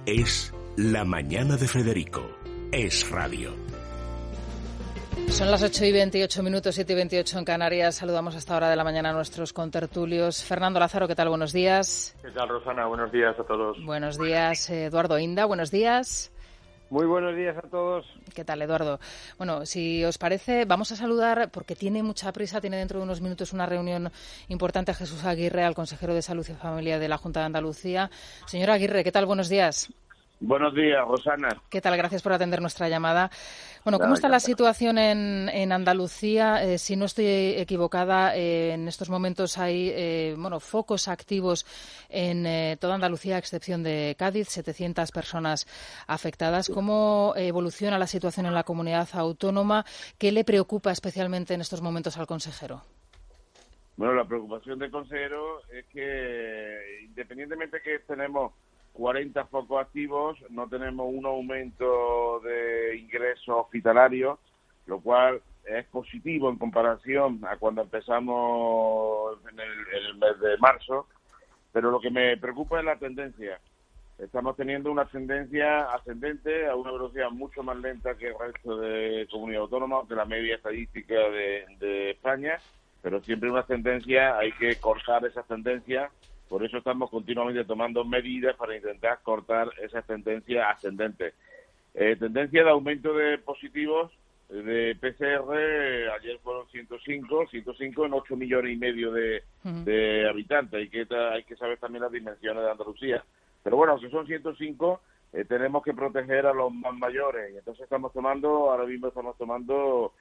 Es La Mañana de Federico. Es radio. Son las 8:28, 7:28 en Canarias. Saludamos a esta hora de la mañana a nuestros contertulios. Fernando Lázaro, ¿qué tal? Buenos días. ¿Qué tal, Rosana? Buenos días a todos. Buenos días. Eduardo Inda, buenos días. Muy buenos días a todos. ¿Qué tal, Eduardo? Bueno, si os parece, vamos a saludar, porque tiene mucha prisa, tiene dentro de unos minutos una reunión importante, a Jesús Aguirre, al consejero de Salud y Familia de la Junta de Andalucía. Señor Aguirre, ¿qué tal? Buenos días. Buenos días, Rosana. ¿Qué tal? Gracias por atender nuestra llamada. Bueno, ¿cómo está la situación en Andalucía? Si no estoy equivocada, en estos momentos hay focos activos en toda Andalucía, a excepción de Cádiz, 700 personas afectadas. ¿Cómo evoluciona la situación en la comunidad autónoma? ¿Qué le preocupa especialmente en estos momentos al consejero? Bueno, la preocupación del consejero es que, independientemente que tenemos 40 focos activos, no tenemos un aumento de ingresos hospitalarios, lo cual es positivo en comparación a cuando empezamos en el mes de marzo, pero lo que me preocupa es la tendencia. Estamos teniendo una tendencia ascendente a una velocidad mucho más lenta que el resto de comunidades autónomas, de la media estadística de España, pero siempre una tendencia, hay que cortar esa tendencia. Por eso estamos continuamente tomando medidas para intentar cortar esa tendencia ascendente. Tendencia de aumento de positivos de PCR, ayer fueron 105 en 8 millones y medio de habitantes. Hay que saber también las dimensiones de Andalucía. Pero bueno, si son 105, tenemos que proteger a los más mayores. Entonces ahora mismo estamos tomando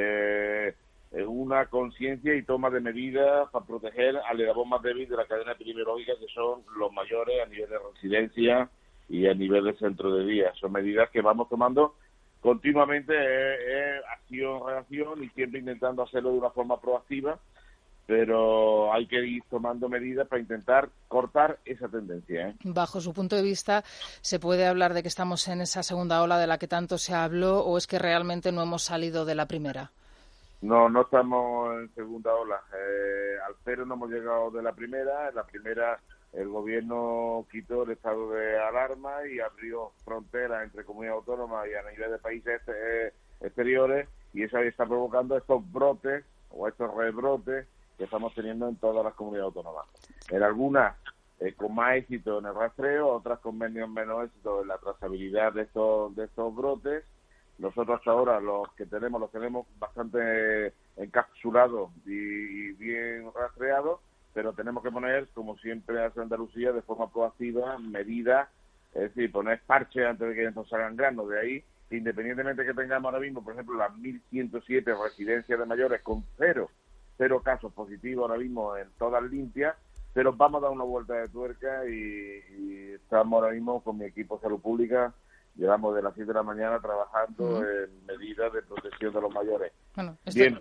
una conciencia y toma de medidas para proteger al eslabón más débil de la cadena epidemiológica, que son los mayores a nivel de residencia y a nivel de centro de día. Son medidas que vamos tomando continuamente, acción-reacción, y siempre intentando hacerlo de una forma proactiva, pero hay que ir tomando medidas para intentar cortar esa tendencia. Bajo su punto de vista, ¿se puede hablar de que estamos en esa segunda ola de la que tanto se habló, o es que realmente no hemos salido de la primera? No estamos en segunda ola. Al cero no hemos llegado de la primera. En la primera el gobierno quitó el estado de alarma y abrió fronteras entre comunidades autónomas y a nivel de países exteriores, y eso está provocando estos brotes o estos rebrotes que estamos teniendo en todas las comunidades autónomas. En algunas con más éxito en el rastreo, otras con menos éxito en la trazabilidad de estos brotes. Nosotros hasta ahora los tenemos bastante encapsulados y bien rastreados, pero tenemos que poner, como siempre hace Andalucía, de forma proactiva, medidas, es decir, poner parches antes de que nos salgan granos. De ahí, independientemente que tengamos ahora mismo, por ejemplo, las 1.107 residencias de mayores con cero casos positivos ahora mismo, en todas limpias, pero vamos a dar una vuelta de tuerca y estamos ahora mismo con mi equipo de salud pública. Llevamos de las 7 de la mañana trabajando en medidas de protección de los mayores. Bueno, bien,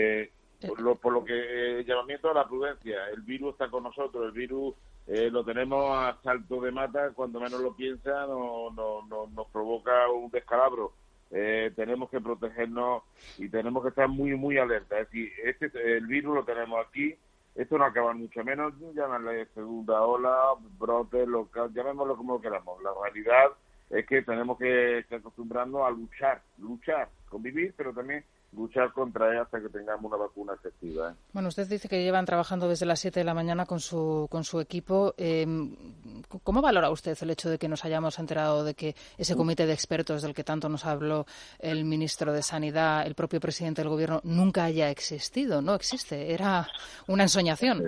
por lo que llamamiento a la prudencia. El virus está con nosotros, el virus lo tenemos a salto de mata, cuando menos lo piensa nos provoca un descalabro. Tenemos que protegernos y tenemos que estar muy, muy alerta. Es decir, el virus lo tenemos aquí, esto no acaba mucho menos, llámale segunda ola, brote local, llamémoslo como queramos. La realidad es que tenemos que acostumbrarnos a luchar, convivir, pero también luchar contra él hasta que tengamos una vacuna efectiva. Bueno, usted dice que llevan trabajando desde las 7 de la mañana con su equipo. ¿Cómo valora usted el hecho de que nos hayamos enterado de que ese comité de expertos del que tanto nos habló el ministro de Sanidad, el propio presidente del Gobierno, nunca haya existido? No existe, era una ensoñación.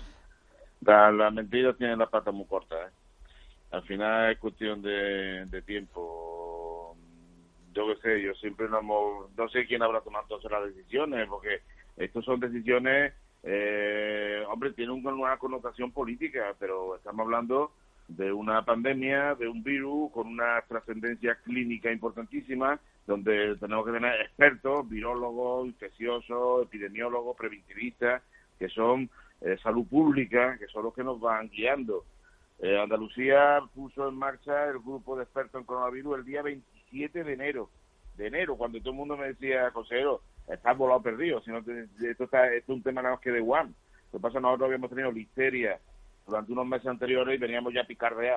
Las mentiras tienen la pata muy corta, Al final es cuestión de tiempo. Yo qué sé, yo siempre no sé quién habrá tomado todas las decisiones, porque estas son decisiones, tienen una connotación política, pero estamos hablando de una pandemia, de un virus con una trascendencia clínica importantísima, donde tenemos que tener expertos, virólogos, infecciosos, epidemiólogos, preventivistas, que son salud pública, que son los que nos van guiando. Andalucía puso en marcha el grupo de expertos en coronavirus el día 27 de enero, cuando todo el mundo me decía, consejero, estás volado perdido, esto es un tema nada más que de Wuhan. Lo que pasa es que nosotros habíamos tenido listeria durante unos meses anteriores y veníamos ya picardeados.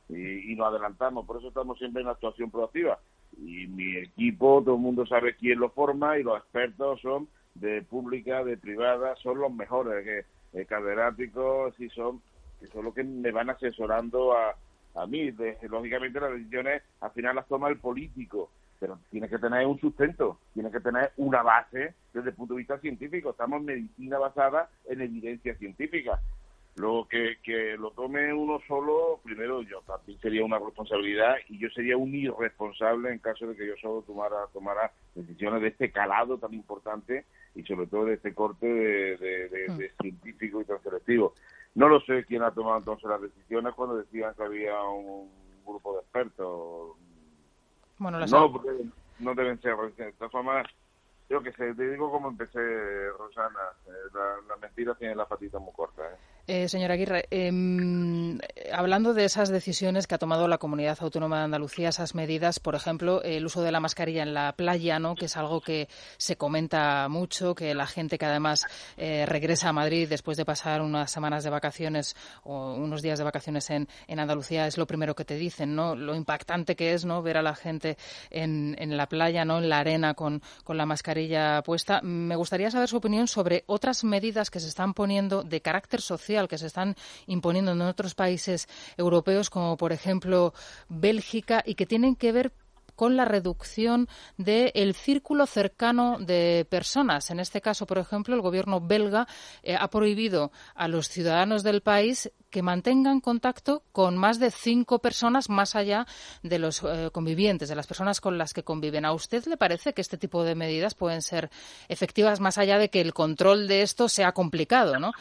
y nos adelantamos. Por eso estamos siempre en actuación proactiva. Y mi equipo, todo el mundo sabe quién lo forma, y los expertos son de pública, de privada, son los mejores, catedráticos, y son los que me van asesorando a mí. Lógicamente las decisiones al final las toma el político, pero tiene que tener un sustento, tiene que tener una base desde el punto de vista científico. Estamos en medicina basada en evidencia científica. Lo que lo tome uno solo, primero yo también sería una responsabilidad, y yo sería un irresponsable en caso de que yo solo tomara decisiones de este calado tan importante, y sobre todo de este corte de científico y tan selectivo. No lo sé quién ha tomado entonces las decisiones cuando decían que había un grupo de expertos. Bueno, no deben ser. De todas formas, yo que sé, te digo cómo empecé, Rosana. La mentira tiene la patita muy corta. Señora Aguirre, hablando de esas decisiones que ha tomado la Comunidad Autónoma de Andalucía, esas medidas, por ejemplo, el uso de la mascarilla en la playa, ¿no?, que es algo que se comenta mucho, que la gente que además regresa a Madrid después de pasar unas semanas de vacaciones o unos días de vacaciones en Andalucía, es lo primero que te dicen, ¿no?, lo impactante que es, ¿no?, ver a la gente en la playa, ¿no?, en la arena con la mascarilla puesta. Me gustaría saber su opinión sobre otras medidas que se están poniendo de carácter social, que se están imponiendo en otros países europeos, como por ejemplo Bélgica, y que tienen que ver con la reducción del círculo cercano de personas. En este caso, por ejemplo, el gobierno belga ha prohibido a los ciudadanos del país que mantengan contacto con más de 5 personas más allá de los convivientes, de las personas con las que conviven. ¿A usted le parece que este tipo de medidas pueden ser efectivas, más allá de que el control de esto sea complicado, ¿no?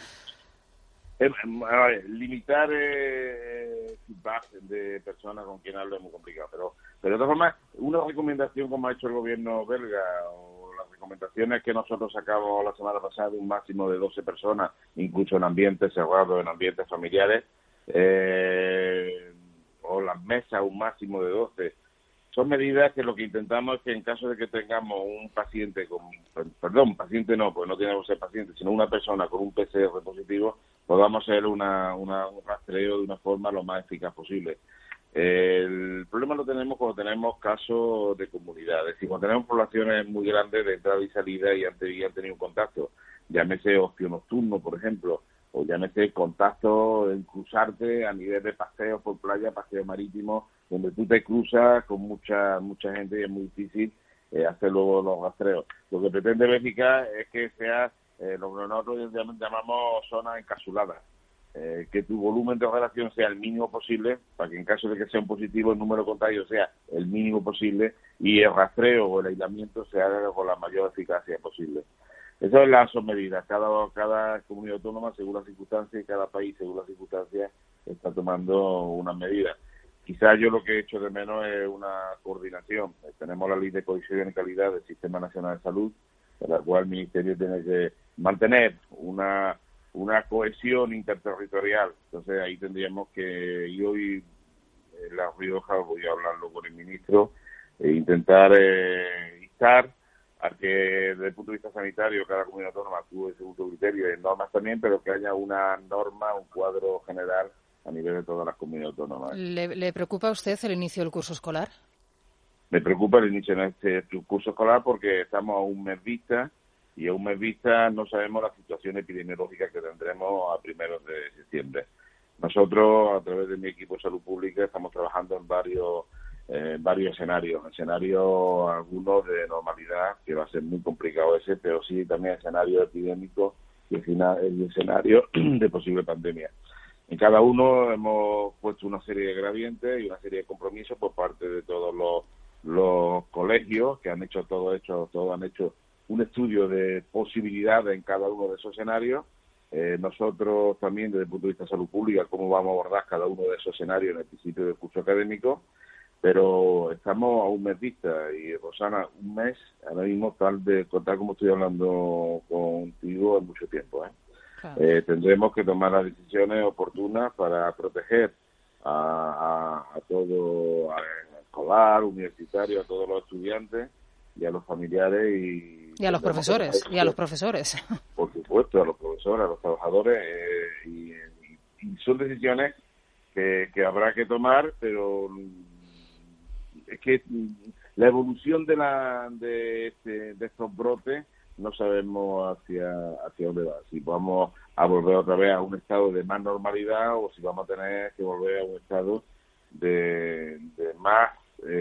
A ver, limitar feedback de personas con quien hablo es muy complicado, pero de todas formas, una recomendación como ha hecho el gobierno belga, o las recomendaciones que nosotros sacamos la semana pasada, un máximo de 12 personas, incluso en ambientes cerrados, en ambientes familiares, o las mesas, un máximo de 12, son medidas que lo que intentamos es que en caso de que tengamos un paciente paciente no, pues no tiene que ser paciente, sino una persona con un PCR positivo, podamos hacer un rastreo de una forma lo más eficaz posible. El problema lo tenemos cuando tenemos casos de comunidad, es decir, cuando tenemos poblaciones muy grandes de entrada y salida y han tenido un contacto, llámese ocio nocturno, por ejemplo, o llámese contacto en cruzarte a nivel de paseos por playa, paseos marítimos, donde tú te cruzas con mucha gente y es muy difícil hacer luego los rastreos. Lo que pretende Bélgica es que sea lo que nosotros llamamos zonas encapsuladas, que tu volumen de relación sea el mínimo posible, para que en caso de que sea un positivo el número de contagios sea el mínimo posible, y el rastreo o el aislamiento se haga con la mayor eficacia posible. Esas son medidas. Cada comunidad autónoma, según las circunstancias, y cada país, según las circunstancias, está tomando unas medidas. Quizás yo lo que he hecho de menos es una coordinación. Tenemos la Ley de Cohesión y Calidad del Sistema Nacional de Salud, en la cual el Ministerio tiene que mantener una cohesión interterritorial. Entonces ahí tendríamos que, y hoy en La Rioja voy a hablarlo con el ministro, e intentar instar a que desde el punto de vista sanitario cada comunidad autónoma actúe según su criterio, y en normas también, pero que haya una norma, un cuadro general a nivel de todas las comunidades autónomas. ¿Le preocupa a usted el inicio del curso escolar? Me preocupa el inicio de este curso escolar porque estamos a un mes vista, y a un mes vista no sabemos la situación epidemiológica que tendremos a primeros de septiembre. Nosotros, a través de mi equipo de salud pública, estamos trabajando en varios escenarios, algunos de normalidad, que va a ser muy complicado ese, pero sí también escenarios epidémicos y escenarios de posible pandemia. En cada uno hemos puesto una serie de gradientes y una serie de compromisos por parte de todos los colegios que han hecho todos han hecho un estudio de posibilidades en cada uno de esos escenarios. Nosotros también, desde el punto de vista de salud pública, cómo vamos a abordar cada uno de esos escenarios en el principio del curso académico, pero estamos a un mes vista, y Rosana, un mes, ahora mismo tal como estoy hablando contigo, en mucho tiempo, Claro. Tendremos que tomar las decisiones oportunas para proteger a todo, al escolar, universitario, a todos los estudiantes y a los familiares y a los profesores, Por supuesto, a los profesores, a los trabajadores, y son decisiones que habrá que tomar, pero es que la evolución de estos brotes no sabemos hacia dónde va. Si vamos a volver otra vez a un estado de más normalidad o si vamos a tener que volver a un estado de más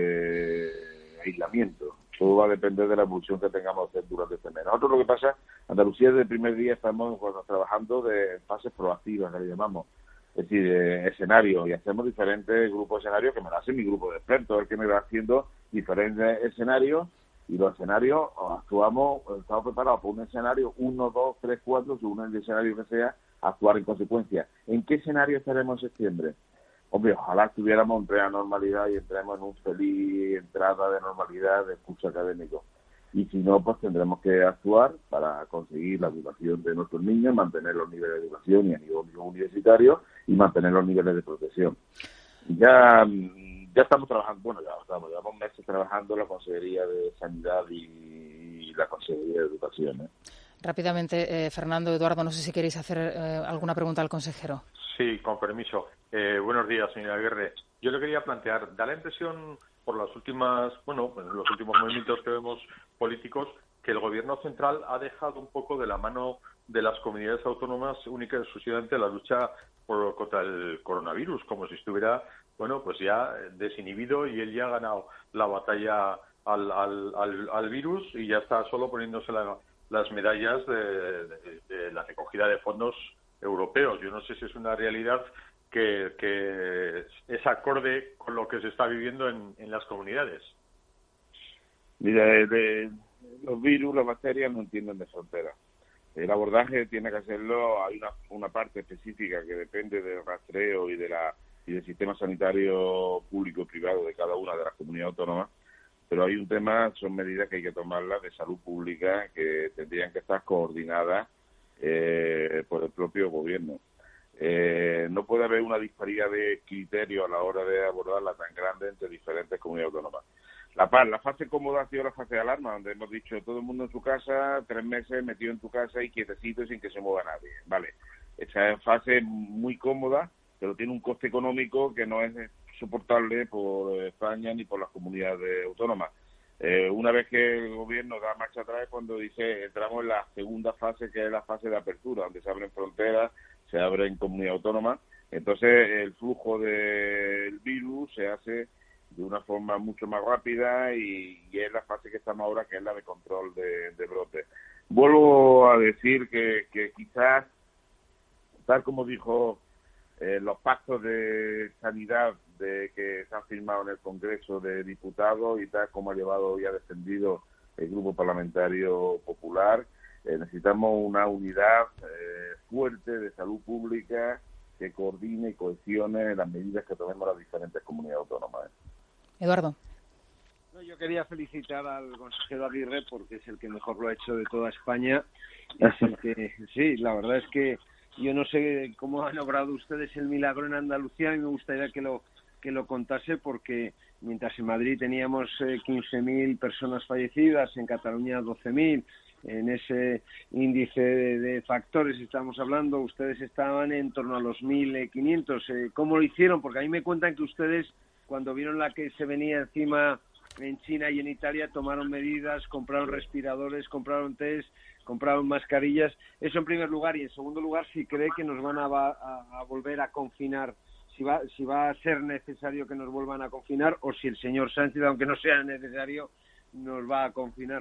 aislamiento. Todo va a depender de la evolución que tengamos durante este mes. Nosotros lo que pasa, Andalucía desde el primer día estamos trabajando de fases proactivas, que le llamamos. Es decir, escenarios, y hacemos diferentes grupos de escenarios que me lo hace mi grupo de expertos, el que me va haciendo diferentes escenarios, y los escenarios estamos preparados por un escenario, 1, 2, 3, 4, según el escenario que sea, actuar en consecuencia. ¿En qué escenario estaremos en septiembre? Hombre, ojalá estuviéramos en plena normalidad y entremos en un feliz entrada de normalidad de curso académico. Y si no, pues tendremos que actuar para conseguir la educación de nuestros niños, mantener los niveles de educación y a nivel universitario y mantener los niveles de protección. Ya estamos trabajando, llevamos meses trabajando la Consejería de Sanidad y la Consejería de Educación. Rápidamente, Fernando, Eduardo, no sé si queréis hacer alguna pregunta al consejero. Sí, con permiso. Buenos días, señora Aguirre. Yo le quería plantear, da la impresión por los últimos movimientos que vemos políticos, que el Gobierno central ha dejado un poco de la mano de las comunidades autónomas única y exclusivamente la lucha contra el coronavirus, como si estuviera, pues ya desinhibido y él ya ha ganado la batalla al virus y ya está solo poniéndose las medallas de la recogida de fondos europeos. Yo no sé si es una realidad que es acorde con lo que se está viviendo en las comunidades. Mira, los virus, las bacterias no entienden de fronteras. El abordaje tiene que hacerlo, hay una parte específica que depende del rastreo y del sistema sanitario público y privado de cada una de las comunidades autónomas, pero hay un tema, son medidas que hay que tomarlas de salud pública que tendrían que estar coordinadas por el propio gobierno. No puede haber una disparidad de criterios a la hora de abordarla tan grande entre diferentes comunidades autónomas. La fase cómoda ha sido la fase de alarma, donde hemos dicho todo el mundo en su casa, 3 meses metido en tu casa y quietecito sin que se mueva nadie. Vale, esa es fase muy cómoda, pero tiene un coste económico que no es soportable por España ni por las comunidades autónomas. Una vez que el gobierno da marcha atrás es cuando dice entramos en la segunda fase, que es la fase de apertura, donde se abren fronteras, se abren comunidades autónomas. Entonces el flujo del virus se hace de una forma mucho más rápida y es la fase que estamos ahora, que es la de control de brote. Vuelvo a decir que quizás, tal como dijo los pactos de sanidad que se han firmado en el Congreso de Diputados y tal como ha llevado y ha defendido el Grupo Parlamentario Popular, necesitamos una unidad fuerte de salud pública que coordine y cohesione las medidas que tomemos las diferentes comunidades autónomas. Eduardo. Yo quería felicitar al consejero Aguirre porque es el que mejor lo ha hecho de toda España. Es el que, sí, la verdad es que yo no sé cómo han obrado ustedes el milagro en Andalucía y me gustaría que lo contase, porque mientras en Madrid teníamos 15.000 personas fallecidas, en Cataluña 12.000, en ese índice de factores estamos hablando, ustedes estaban en torno a los 1.500. ¿Cómo lo hicieron? Porque a mí me cuentan que ustedes, cuando vieron la que se venía encima en China y en Italia, tomaron medidas, compraron respiradores, compraron test, compraron mascarillas. Eso en primer lugar. Y en segundo lugar, si cree que nos van a volver a confinar, si va a ser necesario que nos vuelvan a confinar, o si el señor Sánchez, aunque no sea necesario, nos va a confinar.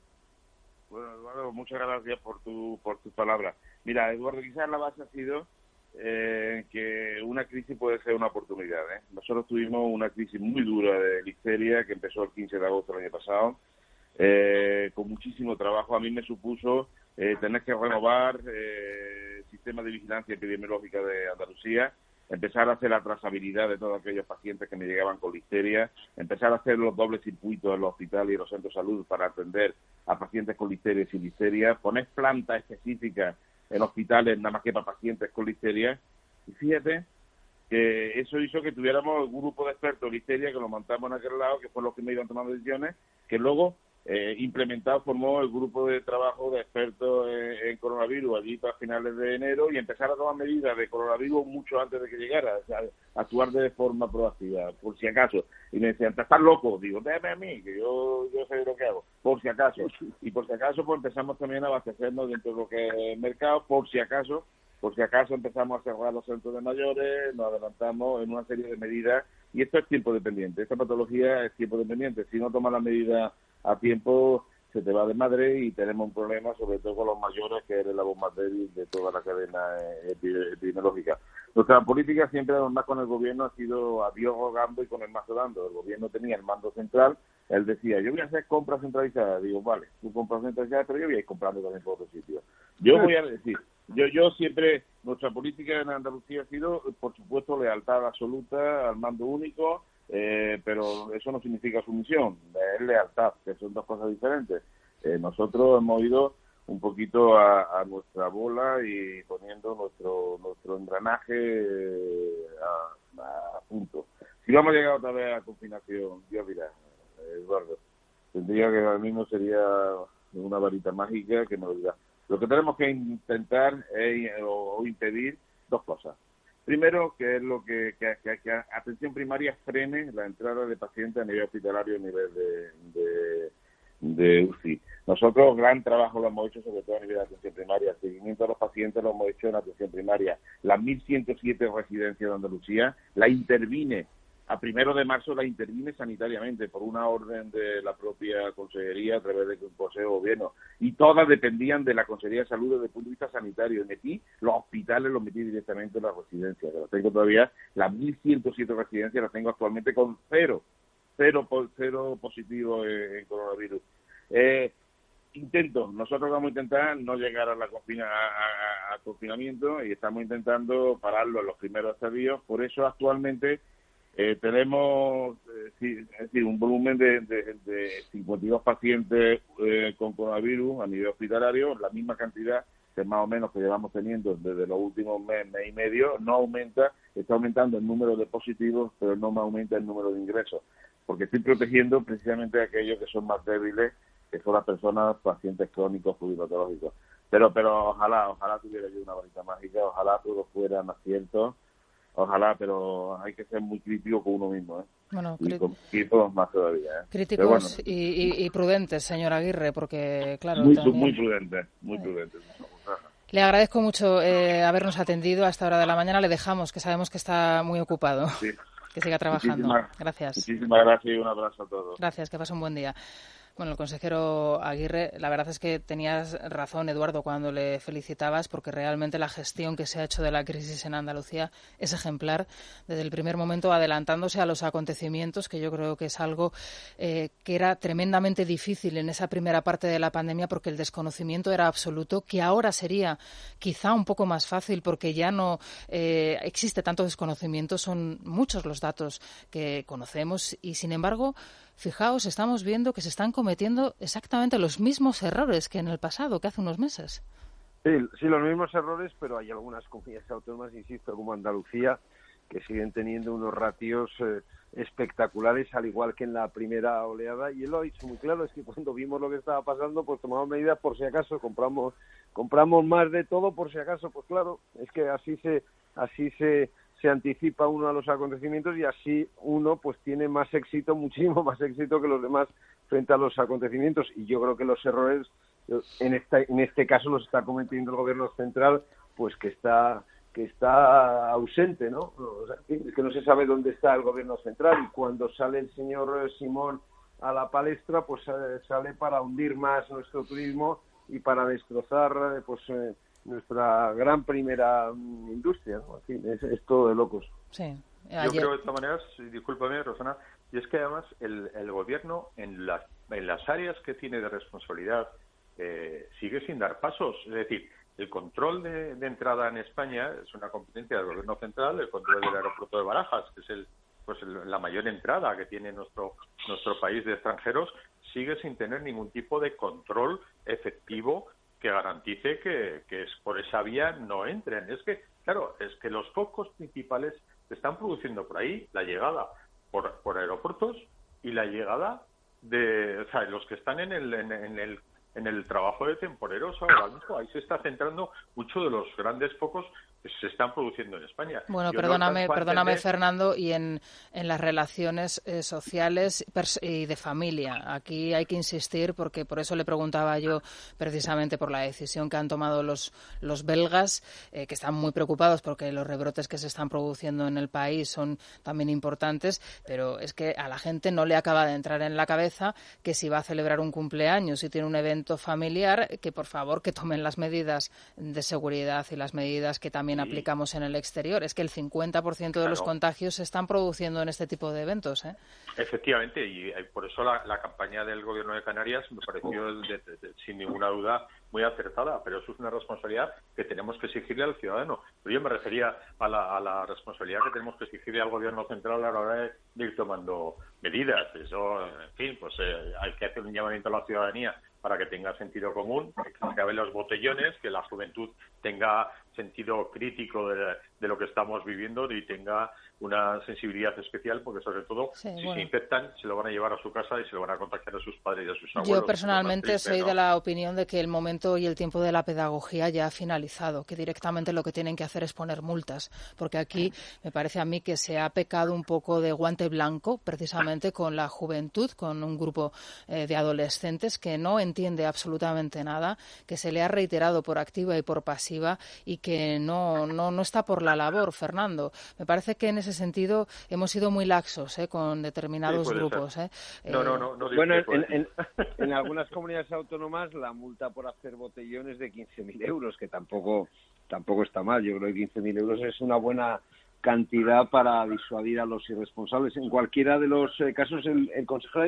Bueno, Eduardo, muchas gracias por tus palabras. Mira, Eduardo, quizás la base ha sido que una crisis puede ser una oportunidad. Nosotros tuvimos una crisis muy dura de difteria que empezó el 15 de agosto del año pasado, con muchísimo trabajo. A mí me supuso tener que renovar el sistema de vigilancia epidemiológica de Andalucía, empezar a hacer la trazabilidad de todos aquellos pacientes que me llegaban con listeria, empezar a hacer los dobles circuitos en los hospitales y los centros de salud para atender a pacientes con listeria y sin listeria, poner plantas específicas en hospitales nada más que para pacientes con listeria. Y fíjate que eso hizo que tuviéramos un grupo de expertos en listeria que lo montamos en aquel lado, que fue los que me iban tomando decisiones, que luego implementado, formó el grupo de trabajo de expertos en coronavirus allí para finales de enero y empezar a tomar medidas de coronavirus mucho antes de que llegara, o sea, actuar de forma proactiva, por si acaso. Y me decían, ¿estás loco? Digo, déjame a mí, que yo sé lo que hago, por si acaso. Y por si acaso, pues empezamos también a abastecernos dentro de lo que es el mercado, por si acaso empezamos a cerrar los centros de mayores, nos adelantamos en una serie de medidas, y esto es tiempo dependiente, esta patología es tiempo dependiente. Si no tomas la medida a tiempo, se te va de madre y tenemos un problema, sobre todo con los mayores, que es el eslabón más débil de toda la cadena epidemiológica. Nuestra política siempre, además, con el gobierno ha sido a Dios rogando y con el mazo dando. El gobierno tenía el mando central, él decía, yo voy a hacer compras centralizadas. Digo, vale, tú compras centralizadas, pero yo voy a ir comprando también por otros sitios. Yo voy a decir, yo siempre, nuestra política en Andalucía ha sido, por supuesto, lealtad absoluta al mando único, pero eso no significa sumisión, es lealtad, que son dos cosas diferentes. Nosotros hemos ido un poquito a nuestra bola y poniendo nuestro engranaje a punto. Si vamos a llegar otra vez a confinación, Dios dirá, Eduardo, tendría que ahora mismo sería una varita mágica que nos diga. Lo que tenemos que intentar o impedir dos cosas. Primero, que es lo que atención primaria frene la entrada de pacientes a nivel hospitalario, a nivel de UCI. Nosotros gran trabajo lo hemos hecho, sobre todo a nivel de atención primaria. El seguimiento a los pacientes lo hemos hecho en atención primaria. Las 1.107 residencias de Andalucía la intervine. A 1 de marzo la intervine sanitariamente por una orden de la propia Consejería a través del Consejo de Gobierno. Y todas dependían de la Consejería de Salud desde el punto de vista sanitario. Metí los hospitales, los metí directamente en las residencias. Las tengo todavía, las 1.107 residencias las tengo actualmente con cero positivo en coronavirus. Nosotros vamos a intentar no llegar a confinamiento y estamos intentando pararlo en los primeros estadios. Por eso actualmente tenemos un volumen de 52 pacientes con coronavirus a nivel hospitalario, la misma cantidad que más o menos que llevamos teniendo desde los últimos mes y medio. No aumenta, está aumentando el número de positivos, pero no aumenta el número de ingresos, porque estoy protegiendo precisamente a aquellos que son más débiles, que son las personas, pacientes crónicos, pluripatológicos. Pero ojalá tuviera yo una varita mágica, ojalá todo fuera más cierto. Ojalá, pero hay que ser muy crítico con uno mismo, ¿eh? Bueno, y con equipos más todavía, ¿eh? Críticos, bueno, y prudentes, señor Aguirre, porque, claro... Muy también... prudentes. Le agradezco mucho habernos atendido a esta hora de la mañana. Le dejamos, que sabemos que está muy ocupado. Sí. Que siga trabajando. Gracias. Muchísimas gracias y un abrazo a todos. Gracias, que pase un buen día. Bueno, el consejero Aguirre, la verdad es que tenías razón, Eduardo, cuando le felicitabas, porque realmente la gestión que se ha hecho de la crisis en Andalucía es ejemplar desde el primer momento, adelantándose a los acontecimientos, que yo creo que es algo que era tremendamente difícil en esa primera parte de la pandemia, porque el desconocimiento era absoluto, que ahora sería quizá un poco más fácil porque ya no existe tanto desconocimiento, son muchos los datos que conocemos y, sin embargo, fijaos, estamos viendo que se están cometiendo exactamente los mismos errores que en el pasado, que hace unos meses. Sí, los mismos errores, pero hay algunas comunidades autónomas, insisto, como Andalucía, que siguen teniendo unos ratios espectaculares, al igual que en la primera oleada. Y él lo ha dicho muy claro, es que cuando vimos lo que estaba pasando, pues tomamos medidas por si acaso, compramos más de todo por si acaso. Pues claro, es que así se anticipa uno a los acontecimientos y así uno pues tiene más éxito, muchísimo más éxito que los demás frente a los acontecimientos. Y yo creo que los errores en este caso los está cometiendo el gobierno central, pues que está ausente, ¿no? O sea, que no se sabe dónde está el gobierno central, y cuando sale el señor Simón a la palestra, pues sale para hundir más nuestro turismo y para destrozar nuestra gran primera industria, ¿no? En fin, es todo de locos. Sí. Yo creo de todas maneras, discúlpame, Rosana, y es que además el gobierno en las áreas que tiene de responsabilidad sigue sin dar pasos. Es decir, el control de entrada en España es una competencia del gobierno central, el control del aeropuerto de Barajas, que es la mayor entrada que tiene nuestro país de extranjeros, sigue sin tener ningún tipo de control efectivo que garantice que es por esa vía no entren. Es que, claro, los focos principales se están produciendo por ahí, la llegada por aeropuertos y la llegada o sea, los que están en el trabajo de temporeros ahora mismo, ahí se está centrando mucho de los grandes focos que se están produciendo en España. Bueno, perdóname, Fernando, y en las relaciones sociales y de familia. Aquí hay que insistir, porque por eso le preguntaba yo precisamente por la decisión que han tomado los belgas, que están muy preocupados porque los rebrotes que se están produciendo en el país son también importantes, pero es que a la gente no le acaba de entrar en la cabeza que si va a celebrar un cumpleaños, si tiene un evento familiar, que por favor que tomen las medidas de seguridad y las medidas que también aplicamos en el exterior. Es que el 50% de los contagios se están produciendo en este tipo de eventos, ¿eh? Efectivamente, y por eso la campaña del Gobierno de Canarias me pareció, sin ninguna duda, muy acertada, pero eso es una responsabilidad que tenemos que exigirle al ciudadano. Pero yo me refería a la responsabilidad que tenemos que exigirle al Gobierno central a la hora de ir tomando medidas. Eso, en fin, pues hay que hacer un llamamiento a la ciudadanía para que tenga sentido común, que se acaben los botellones, que la juventud tenga sentido crítico de lo que estamos viviendo y tenga una sensibilidad especial, porque sobre todo se infectan, se lo van a llevar a su casa y se lo van a contagiar a sus padres y a sus abuelos. Yo personalmente soy de la opinión de que el momento y el tiempo de la pedagogía ya ha finalizado, que directamente lo que tienen que hacer es poner multas, porque aquí me parece a mí que se ha pecado un poco de guante blanco precisamente con la juventud, con un grupo de adolescentes que no entiende absolutamente nada, que se le ha reiterado por activa y por pasiva y que no está por la labor, Fernando. Me parece que en ese sentido hemos sido muy laxos con determinados grupos. No. Bueno, en algunas comunidades autónomas la multa por hacer botellón es de 15.000 euros, que tampoco está mal. Yo creo que 15.000 euros es una buena cantidad para disuadir a los irresponsables. En cualquiera de los casos, el consejero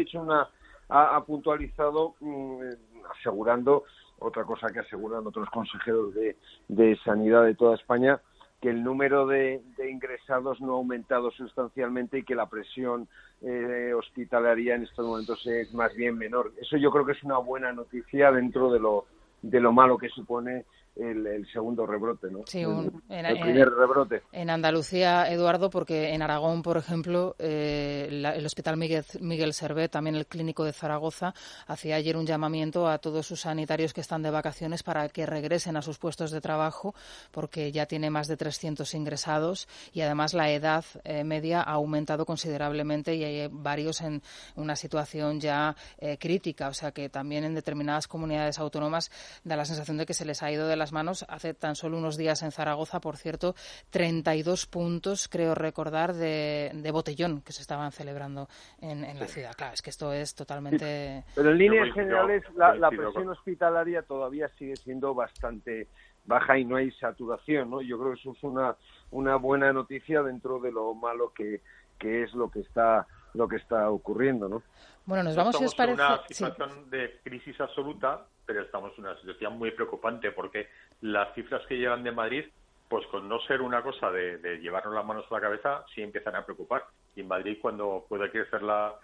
ha puntualizado, asegurando otra cosa que aseguran otros consejeros de Sanidad de toda España, que el número de ingresados no ha aumentado sustancialmente y que la presión hospitalaria en estos momentos es más bien menor. Eso yo creo que es una buena noticia dentro de lo malo que supone el segundo rebrote, ¿no? Sí, el primer rebrote. En Andalucía, Eduardo, porque en Aragón, por ejemplo, el Hospital Miguel Servet, también el Clínico de Zaragoza, hacía ayer un llamamiento a todos sus sanitarios que están de vacaciones para que regresen a sus puestos de trabajo, porque ya tiene más de 300 ingresados y además la edad media ha aumentado considerablemente y hay varios en una situación ya crítica, o sea que también en determinadas comunidades autónomas da la sensación de que se les ha ido de las manos. Hace tan solo unos días en Zaragoza, por cierto, 32 puntos, creo recordar, de botellón que se estaban celebrando en la ciudad. Claro, es que esto es totalmente... Pero en líneas generales la presión hospitalaria todavía sigue siendo bastante baja y no hay saturación, ¿no? Yo creo que eso es una buena noticia dentro de lo malo que es lo que está ocurriendo, ¿no? Bueno, nos vamos, si os parece... Estamos en una situación de crisis absoluta, pero estamos en una situación muy preocupante porque las cifras que llegan de Madrid, pues con no ser una cosa de llevarnos las manos a la cabeza, sí empiezan a preocupar. Y en Madrid, cuando puede crecer la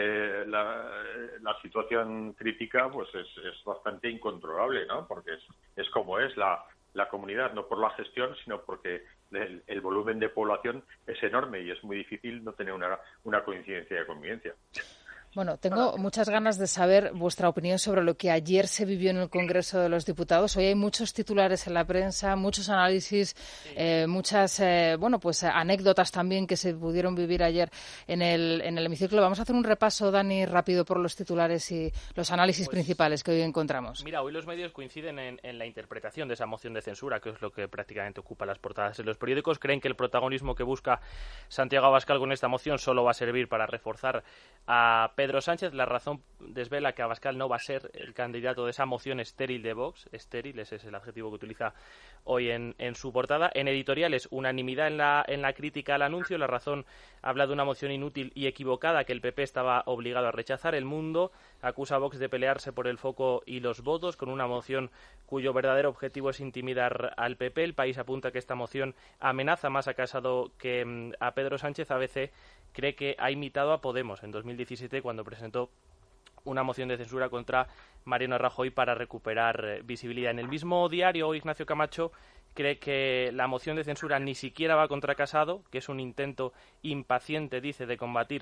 situación crítica, pues es bastante incontrolable, ¿no? Porque es como es la comunidad, no por la gestión, sino porque el volumen de población es enorme y es muy difícil no tener una coincidencia de convivencia. Bueno, tengo muchas ganas de saber vuestra opinión sobre lo que ayer se vivió en el Congreso de los Diputados. Hoy hay muchos titulares en la prensa, muchos análisis, muchas anécdotas también que se pudieron vivir ayer en el hemiciclo. Vamos a hacer un repaso, Dani, rápido por los titulares y los análisis principales que hoy encontramos. Mira, hoy los medios coinciden en la interpretación de esa moción de censura, que es lo que prácticamente ocupa las portadas en los periódicos. Creen que el protagonismo que busca Santiago Abascal con esta moción solo va a servir para reforzar a Pedro Sánchez. La Razón desvela que Abascal no va a ser el candidato de esa moción estéril de Vox. Estéril, ese es el adjetivo que utiliza hoy en su portada. En editoriales, unanimidad en la crítica al anuncio. La Razón habla de una moción inútil y equivocada que el PP estaba obligado a rechazar. El Mundo acusa a Vox de pelearse por el foco y los votos con una moción cuyo verdadero objetivo es intimidar al PP. El País apunta que esta moción amenaza más a Casado que a Pedro Sánchez. ABC cree que ha imitado a Podemos en 2017 cuando presentó una moción de censura contra Mariano Rajoy para recuperar visibilidad. En el mismo diario, Ignacio Camacho cree que la moción de censura ni siquiera va contra Casado, que es un intento impaciente, dice, de combatir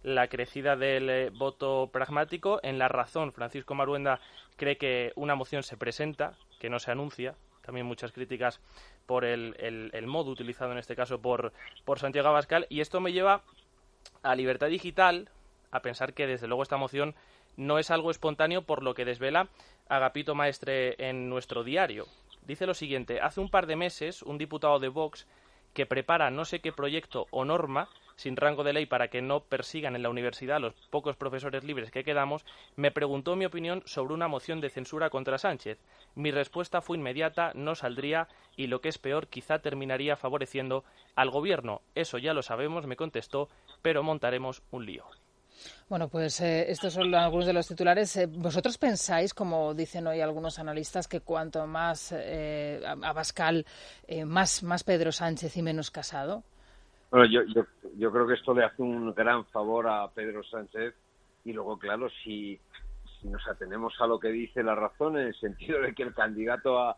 la crecida del voto pragmático. En La Razón, Francisco Maruenda cree que una moción se presenta, que no se anuncia. También muchas críticas por el modo utilizado en este caso por Santiago Abascal. Y esto me lleva a Libertad Digital a pensar que desde luego esta moción no es algo espontáneo, por lo que desvela Agapito Maestre en nuestro diario. Dice lo siguiente: hace un par de meses un diputado de Vox que prepara no sé qué proyecto o norma sin rango de ley para que no persigan en la universidad a los pocos profesores libres que quedamos, me preguntó mi opinión sobre una moción de censura contra Sánchez. Mi respuesta fue inmediata: no saldría y, lo que es peor, quizá terminaría favoreciendo al gobierno. Eso ya lo sabemos, me contestó, pero montaremos un lío. Bueno, pues estos son algunos de los titulares. ¿Vosotros pensáis, como dicen hoy algunos analistas, que cuanto más Abascal, más Pedro Sánchez y menos Casado? Bueno, yo creo que esto le hace un gran favor a Pedro Sánchez, y luego, claro, si nos atenemos a lo que dice La Razón, en el sentido de que el candidato a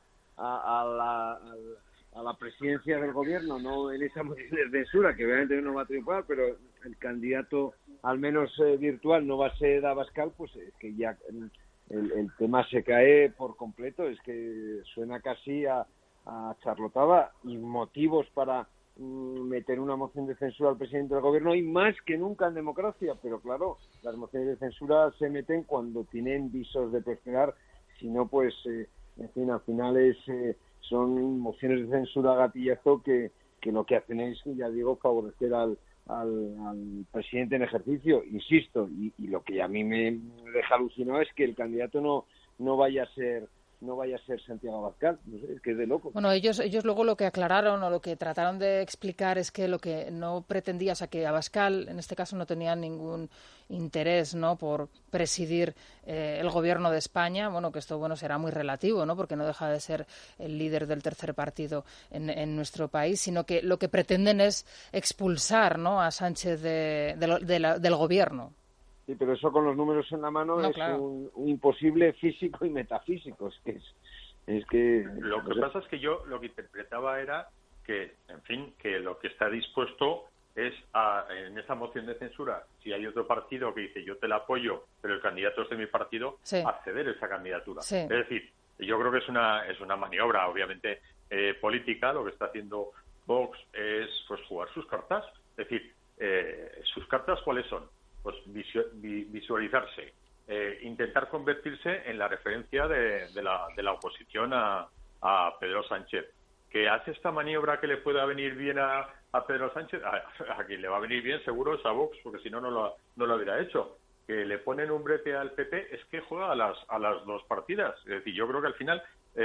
la presidencia del gobierno, no en esa moción de censura, que obviamente no va a triunfar, pero el candidato al menos virtual no va a ser Abascal, pues es que ya el tema se cae por completo. Es que suena casi a charlotada, y motivos para meter una moción de censura al presidente del gobierno hay más que nunca en democracia, pero claro, las mociones de censura se meten cuando tienen visos de prosperar, si no, pues en fin, al final son mociones de censura gatillazo que lo que hacen es, ya digo, favorecer al presidente en ejercicio, insisto, y lo que a mí me deja alucinado es que el candidato no vaya a ser Santiago Abascal. No sé, es que es de loco. Bueno, ellos luego lo que aclararon o lo que trataron de explicar es que lo que no pretendía, o sea, que Abascal en este caso no tenía ningún interés, ¿no?, por presidir el gobierno de España. Bueno, que esto será muy relativo, ¿no?, porque no deja de ser el líder del tercer partido en nuestro país, sino que lo que pretenden es expulsar, ¿no?, a Sánchez del gobierno. Sí, pero eso con los números en la mano es claro, un imposible físico y metafísico. Es que lo que pasa es que yo lo que interpretaba era que, en fin, que lo que está dispuesto es en esa moción de censura, si hay otro partido que dice yo te la apoyo, pero el candidato es de mi partido, sí, acceder a esa candidatura. Sí. Es decir, yo creo que es una maniobra, obviamente, política. Lo que está haciendo Vox es pues jugar sus cartas. Es decir, sus cartas, ¿cuáles son? Pues visualizarse, intentar convertirse en la referencia de la oposición a Pedro Sánchez. ¿Que hace esta maniobra que le pueda venir bien a Pedro Sánchez? A quien le va a venir bien seguro es a Vox, porque si no, no lo hubiera hecho. Que le ponen un brete al PP es que juega a las dos partidas. Es decir, yo creo que al final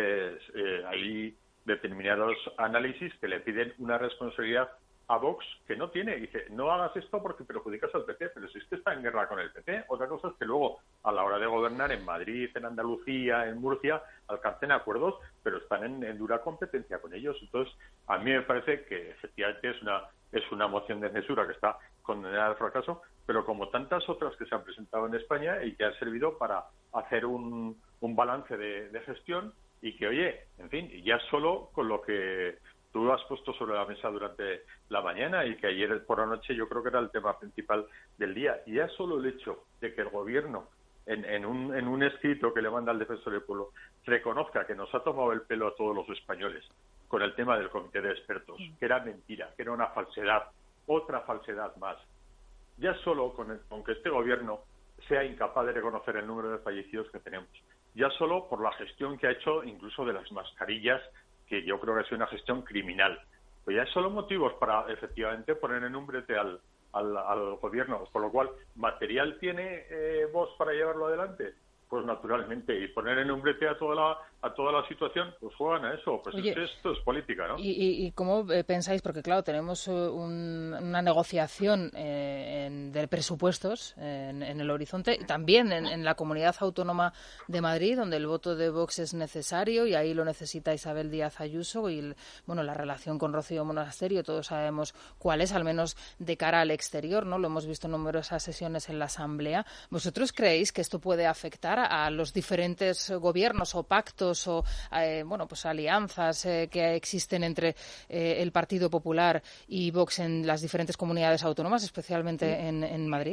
hay determinados análisis que le piden una responsabilidad a Vox que no tiene. Dice, no hagas esto porque perjudicas al PP, pero si es que está en guerra con el PP. Otra cosa es que luego, a la hora de gobernar en Madrid, en Andalucía, en Murcia, alcancen acuerdos, pero están en dura competencia con ellos. Entonces, a mí me parece que efectivamente es una moción de censura que está condenada al fracaso, pero como tantas otras que se han presentado en España y que han servido para hacer un balance de gestión, y que, oye, en fin, ya solo con lo que tú has puesto sobre la mesa durante la mañana y que ayer por la noche yo creo que era el tema principal del día. Y ya solo el hecho de que el gobierno, en un escrito que le manda al Defensor del Pueblo, reconozca que nos ha tomado el pelo a todos los españoles con el tema del comité de expertos, que era mentira, que era una falsedad, otra falsedad más. Ya solo con que este gobierno sea incapaz de reconocer el número de fallecidos que tenemos. Ya solo por la gestión que ha hecho incluso de las mascarillas, que yo creo que ha sido una gestión criminal. Pues ya son los motivos para efectivamente poner en un brete al gobierno, con lo cual, ¿material tiene Vox para llevarlo adelante? Pues naturalmente, y poner en un brete a toda la situación, pues juegan a eso. Pues oye, esto es política, ¿no? ¿Y cómo pensáis? Porque claro, tenemos una negociación de presupuestos en el horizonte, y también en la Comunidad Autónoma de Madrid, donde el voto de Vox es necesario, y ahí lo necesita Isabel Díaz Ayuso, y la relación con Rocío Monasterio, todos sabemos cuál es, al menos de cara al exterior, ¿no? Lo hemos visto en numerosas sesiones en la Asamblea. ¿Vosotros creéis que esto puede afectar a los diferentes gobiernos o pactos o alianzas que existen entre el Partido Popular y Vox en las diferentes comunidades autónomas, especialmente en Madrid?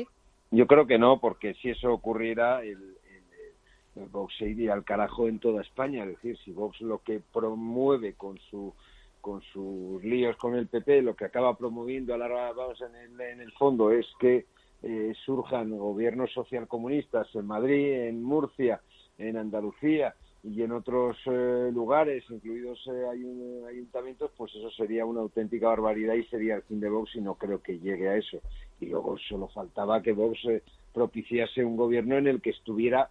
Yo creo que no, porque si eso ocurriera, el Vox se iría al carajo en toda España. Es decir, si Vox lo que promueve con sus líos con el PP, lo que acaba promoviendo vamos, en el fondo es que surjan gobiernos socialcomunistas en Madrid, en Murcia, en Andalucía y en otros lugares, incluidos ayuntamientos, pues eso sería una auténtica barbaridad y sería el fin de Vox, y no creo que llegue a eso. Y luego solo faltaba que Vox propiciase un gobierno en el que estuviera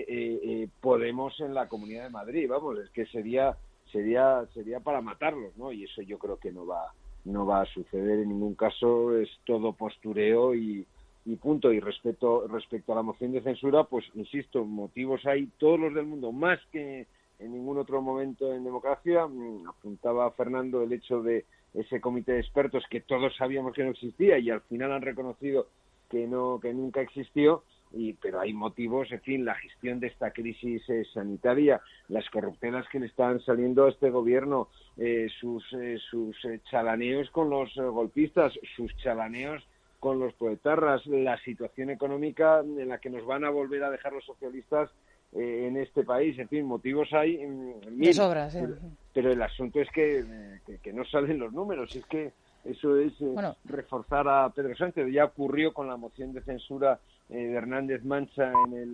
Podemos en la Comunidad de Madrid. Vamos, es que sería para matarlos, ¿no? Y eso yo creo que no va a suceder en ningún caso. Es todo postureo y punto. Y respecto a la moción de censura, pues insisto, motivos hay todos los del mundo, más que en ningún otro momento en democracia. Apuntaba Fernando el hecho de ese comité de expertos que todos sabíamos que no existía y al final han reconocido que nunca existió. Pero hay motivos, en fin, la gestión de esta crisis sanitaria, las corruptelas que le están saliendo a este gobierno, sus chalaneos con los golpistas, sus chalaneos con los proetarras, la situación económica en la que nos van a volver a dejar los socialistas en este país. En fin, motivos hay de sobra, sí. Pero el asunto es que no salen los números. Es que eso es reforzar a Pedro Sánchez. Ya ocurrió con la moción de censura de Hernández Mancha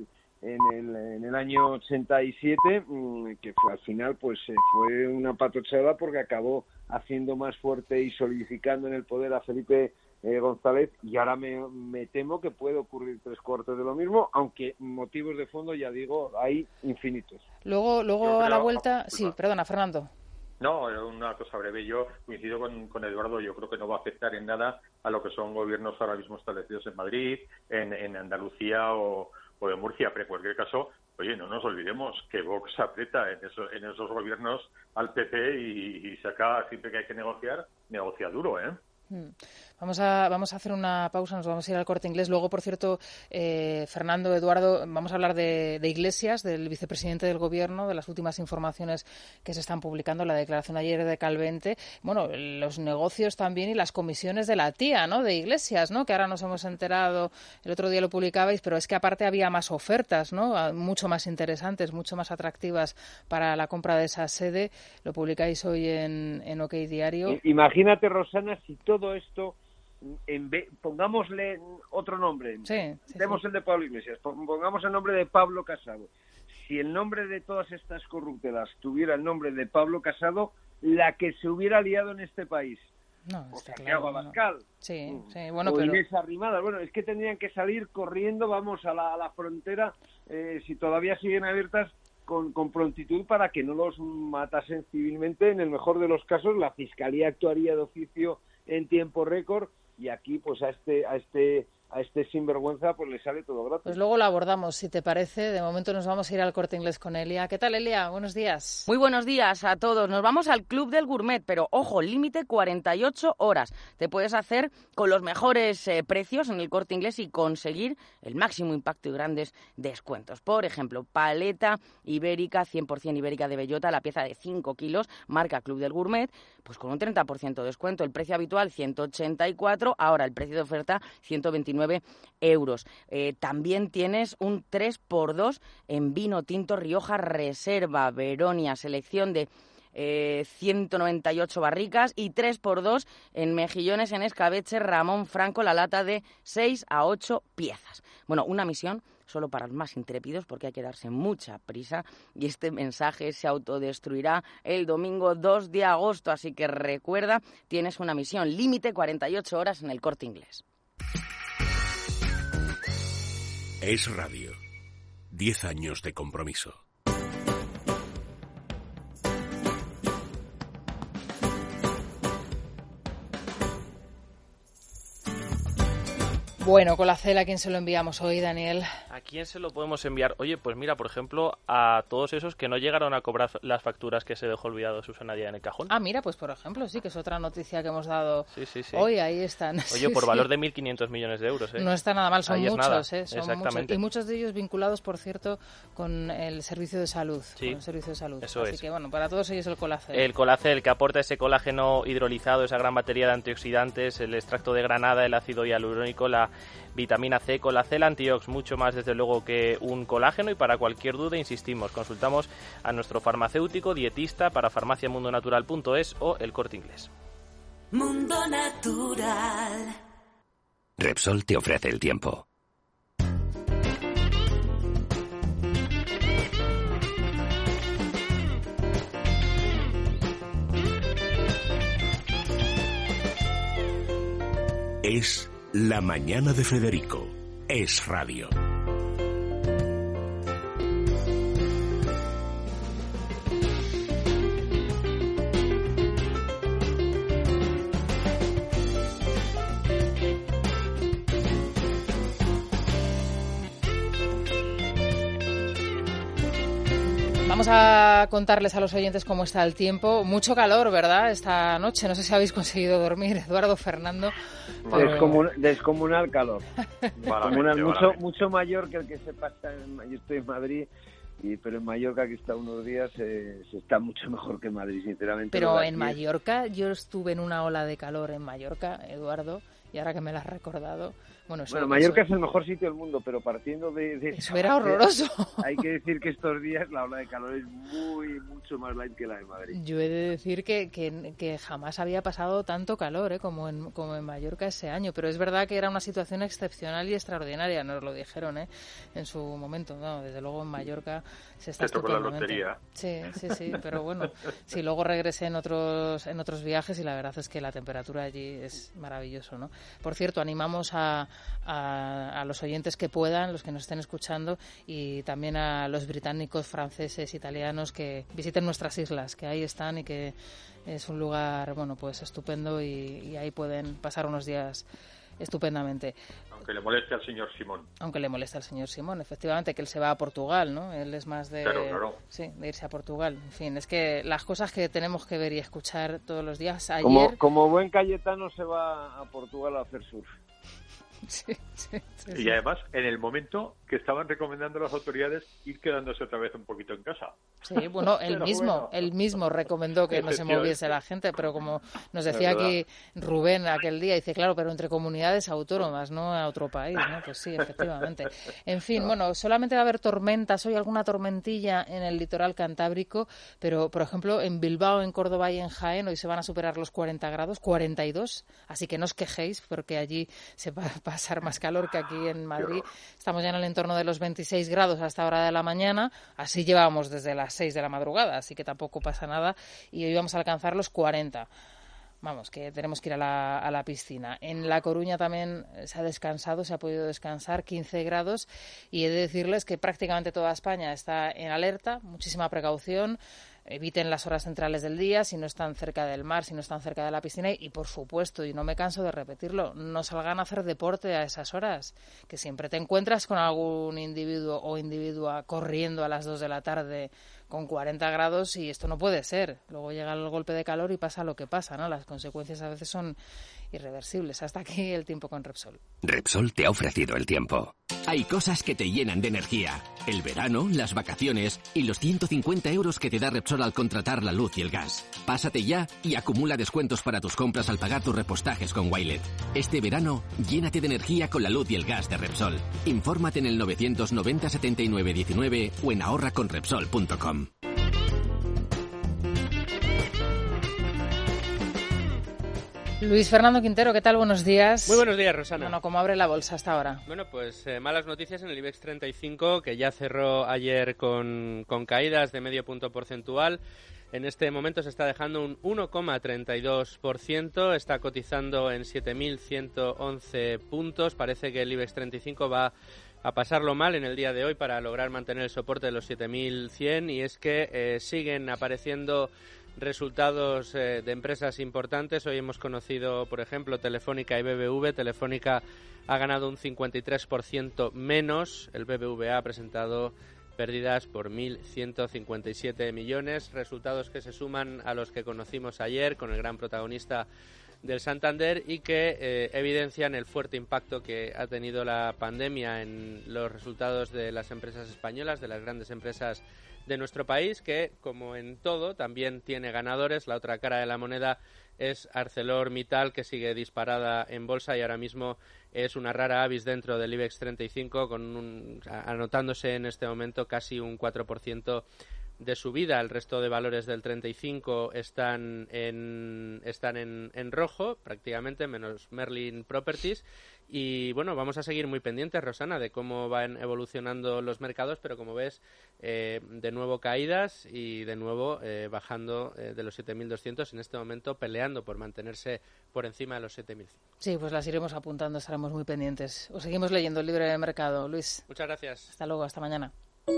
en el año 87, que al final pues fue una patochada porque acabó haciendo más fuerte y solidificando en el poder a Felipe González, y ahora me temo que puede ocurrir 3/4 de lo mismo, aunque motivos de fondo, ya digo, hay infinitos. Luego a la vuelta... Sí, perdona, Fernando. No, una cosa breve. Yo coincido con Eduardo. Yo creo que no va a afectar en nada a lo que son gobiernos ahora mismo establecidos en Madrid, en Andalucía o en Murcia. Pero en cualquier caso, oye, no nos olvidemos que Vox aprieta en esos gobiernos al PP y saca, siempre que hay que negociar, negocia duro, ¿eh? Vamos a hacer una pausa, nos vamos a ir al Corte Inglés. Luego, por cierto, Fernando, Eduardo, vamos a hablar de Iglesias, del vicepresidente del Gobierno, de las últimas informaciones que se están publicando, la declaración ayer de Calvente, bueno, los negocios también y las comisiones de la tía, ¿no?, de Iglesias, ¿no?, que ahora nos hemos enterado, el otro día lo publicabais, pero es que aparte había más ofertas, ¿no?, mucho más interesantes, mucho más atractivas para la compra de esa sede. Lo publicáis hoy en OK Diario. Imagínate, Rosana, si todo esto, pongámosle otro nombre, demos el de Pablo Iglesias, pongamos el nombre de Pablo Casado. Si el nombre de todas estas corruptelas tuviera el nombre de Pablo Casado, la que se hubiera liado en este país. No, o Santiago Abascal. Sí, bueno, o pero... Inés Arrimadas. Bueno, es que tendrían que salir corriendo, vamos, a la frontera, si todavía siguen abiertas, con prontitud, para que no los matasen civilmente. En el mejor de los casos, la Fiscalía actuaría de oficio en tiempo récord, y aquí pues a este sinvergüenza pues le sale todo gratis. Pues luego lo abordamos, si te parece. De momento nos vamos a ir al Corte Inglés con Elia. ¿Qué tal, Elia? Buenos días. Muy buenos días a todos. Nos vamos al Club del Gourmet, pero ojo, límite 48 horas. Te puedes hacer con los mejores precios en el Corte Inglés y conseguir el máximo impacto y grandes descuentos. Por ejemplo, paleta ibérica, 100% ibérica de bellota, la pieza de 5 kilos, marca Club del Gourmet, pues con un 30% de descuento. El precio habitual 184, ahora el precio de oferta 129 euros. También tienes un 3x2 en vino tinto Rioja Reserva Veronia, selección de 198 barricas, y 3x2 en mejillones en escabeche Ramón Franco, la lata de 6 a 8 piezas. Bueno, una misión solo para los más intrépidos, porque hay que darse mucha prisa y este mensaje se autodestruirá el domingo 2 de agosto. Así que recuerda, tienes una misión, límite 48 horas en el Corte Inglés. Es Radio. 10 años de compromiso. Bueno, con la CEL, ¿a quién se lo enviamos hoy, Daniel? ¿A quién se lo podemos enviar? Oye, pues mira, por ejemplo, a todos esos que no llegaron a cobrar las facturas que se dejó olvidado Susana Díaz en el cajón. Ah, mira, pues por ejemplo, sí, que es otra noticia que hemos dado hoy, ahí están. Oye, por valor de 1.500 millones de euros, ¿eh? No está nada mal, son ahí muchos, son muchos. Y muchos de ellos vinculados, por cierto, con el servicio de salud. Sí, con el servicio de salud. Eso Así que, bueno, para todos ellos el Colacel. El Colacel, que aporta ese colágeno hidrolizado, esa gran batería de antioxidantes, el extracto de granada, el ácido hialurónico, la vitamina C con la Celantiox, mucho más desde luego que un colágeno. Y para cualquier duda, insistimos, consultamos a nuestro farmacéutico dietista para farmaciamundonatural.es o El Corte Inglés. Mundo Natural. Repsol te ofrece el tiempo. Es La Mañana de Federico. Es radio. Vamos a contarles a los oyentes cómo está el tiempo. Mucho calor, ¿verdad? Esta noche. No sé si habéis conseguido dormir, Eduardo, Fernando. Pero... Descomunal calor. Descomunal, mucho mayor que el que se pasa. Yo estoy en Madrid, pero en Mallorca, que está unos días, se está mucho mejor que en Madrid, sinceramente. Pero en Mallorca, yo estuve en una ola de calor en Mallorca, Eduardo, y ahora que me lo has recordado... Bueno, Mallorca es el mejor sitio del mundo, pero partiendo de eso era horroroso. Hay que decir que estos días la ola de calor es mucho más light que la de Madrid. Yo he de decir que jamás había pasado tanto calor como en Mallorca ese año, pero es verdad que era una situación excepcional y extraordinaria, nos lo dijeron en su momento. No, desde luego en Mallorca se está estupendamente. Te tocó la lotería. Sí, pero bueno, sí, luego regresé en otros viajes y la verdad es que la temperatura allí es maravilloso, ¿no? Por cierto, animamos a los oyentes que puedan, los que nos estén escuchando, y también a los británicos, franceses, italianos que visiten nuestras islas, que ahí están y que es un lugar, bueno, pues estupendo y ahí pueden pasar unos días estupendamente. Aunque le moleste al señor Simón. Aunque le moleste al señor Simón, efectivamente, que él se va a Portugal, ¿no? Él es más de... Claro. Sí, de irse a Portugal. En fin, es que las cosas que tenemos que ver y escuchar todos los días. Ayer... Como buen Cayetano se va a Portugal a hacer surf. Sí. Y además, en el momento que estaban recomendando las autoridades ir quedándose otra vez un poquito en casa. Sí, bueno, él mismo recomendó que no se moviese la gente, pero como nos decía aquí Rubén aquel día, dice, claro, pero entre comunidades autónomas, no a otro país, ¿no? Pues sí, efectivamente. En fin, bueno, solamente va a haber tormentas, hoy alguna tormentilla en el litoral cantábrico, pero, por ejemplo, en Bilbao, en Córdoba y en Jaén, hoy se van a superar los 40 grados, 42, así que no os quejéis, porque allí se va a pasar más calor que aquí en Madrid. Estamos ya en el entorno de los 26 grados a esta hora de la mañana, así llevábamos desde las 6 de la madrugada, así que tampoco pasa nada, y hoy vamos a alcanzar los 40. Vamos, que tenemos que ir a la piscina. En La Coruña también se ha podido descansar, 15 grados, y he de decirles que prácticamente toda España está en alerta, muchísima precaución. Eviten las horas centrales del día, si no están cerca del mar, si no están cerca de la piscina, y por supuesto, y no me canso de repetirlo, no salgan a hacer deporte a esas horas, que siempre te encuentras con algún individuo o individua corriendo a las 2 de la tarde con 40 grados y esto no puede ser. Luego llega el golpe de calor y pasa lo que pasa, ¿no? Las consecuencias a veces son irreversibles. Hasta aquí el tiempo con Repsol. Repsol te ha ofrecido el tiempo. Hay cosas que te llenan de energía. El verano, las vacaciones y los 150 euros que te da Repsol al contratar la luz y el gas. Pásate ya y acumula descuentos para tus compras al pagar tus repostajes con Wilet. Este verano, llénate de energía con la luz y el gas de Repsol. Infórmate en el 990 79 19 o en ahorraconrepsol.com. Luis Fernando Quintero, ¿qué tal? Buenos días. Muy buenos días, Rosana. Bueno, ¿cómo abre la bolsa hasta ahora? Bueno, pues malas noticias en el IBEX 35, que ya cerró ayer con caídas de medio punto porcentual. En este momento se está dejando un 1,32%, está cotizando en 7.111 puntos. Parece que el IBEX 35 va a pasarlo mal en el día de hoy para lograr mantener el soporte de los 7.100, y es que siguen apareciendo resultados de empresas importantes. Hoy hemos conocido, por ejemplo, Telefónica y BBV. Telefónica ha ganado un 53% menos. El BBVA ha presentado pérdidas por 1.157 millones, resultados que se suman a los que conocimos ayer con el gran protagonista del Santander y que evidencian el fuerte impacto que ha tenido la pandemia en los resultados de las empresas españolas, de las grandes empresas de nuestro país, que, como en todo, también tiene ganadores. La otra cara de la moneda es ArcelorMittal, que sigue disparada en bolsa y ahora mismo es una rara avis dentro del IBEX 35, anotándose en este momento casi un 4% de subida. El resto de valores del 35 están en rojo, prácticamente, menos Merlin Properties. Y bueno, vamos a seguir muy pendientes, Rosana, de cómo van evolucionando los mercados, pero como ves, de nuevo caídas y de nuevo bajando de los 7.200, en este momento peleando por mantenerse por encima de los 7.100. Sí, pues las iremos apuntando, estaremos muy pendientes. Os seguimos leyendo el Libre de Mercado, Luis. Muchas gracias. Hasta luego, hasta mañana.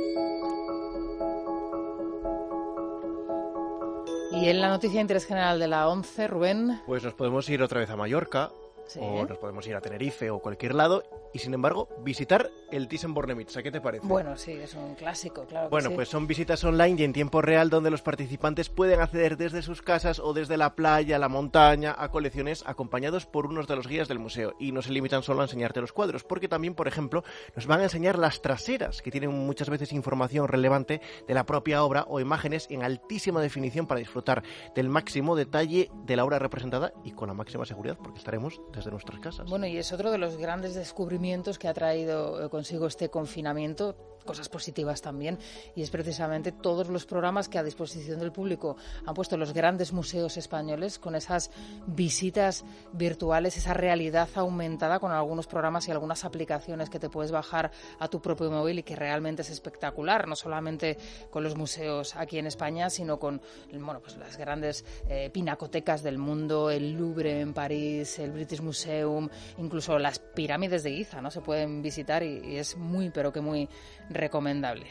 Y en la noticia de interés general de la 11, Rubén. Pues nos podemos ir otra vez a Mallorca, sí, o nos podemos ir a Tenerife o cualquier lado y, sin embargo, visitar el Thyssen-Bornemisza. ¿Qué te parece? Bueno, sí, es un clásico, claro. Bueno, que sí. Pues son visitas online y en tiempo real donde los participantes pueden acceder desde sus casas o desde la playa, la montaña, a colecciones acompañados por unos de los guías del museo. Y no se limitan solo a enseñarte los cuadros, porque también, por ejemplo, nos van a enseñar las traseras, que tienen muchas veces información relevante de la propia obra o imágenes en altísima definición para disfrutar del máximo detalle de la obra representada y con la máxima seguridad, porque estaremos desde nuestras casas. Bueno, y es otro de los grandes descubrimientos que ha traído consigo este confinamiento, cosas positivas también, y es precisamente todos los programas que a disposición del público han puesto los grandes museos españoles, con esas visitas virtuales, esa realidad aumentada con algunos programas y algunas aplicaciones que te puedes bajar a tu propio móvil y que realmente es espectacular, no solamente con los museos aquí en España, sino con pues las grandes pinacotecas del mundo, el Louvre en París, el British Museum, incluso las pirámides de Giza, ¿no? Se pueden visitar y es muy, pero que muy recomendable.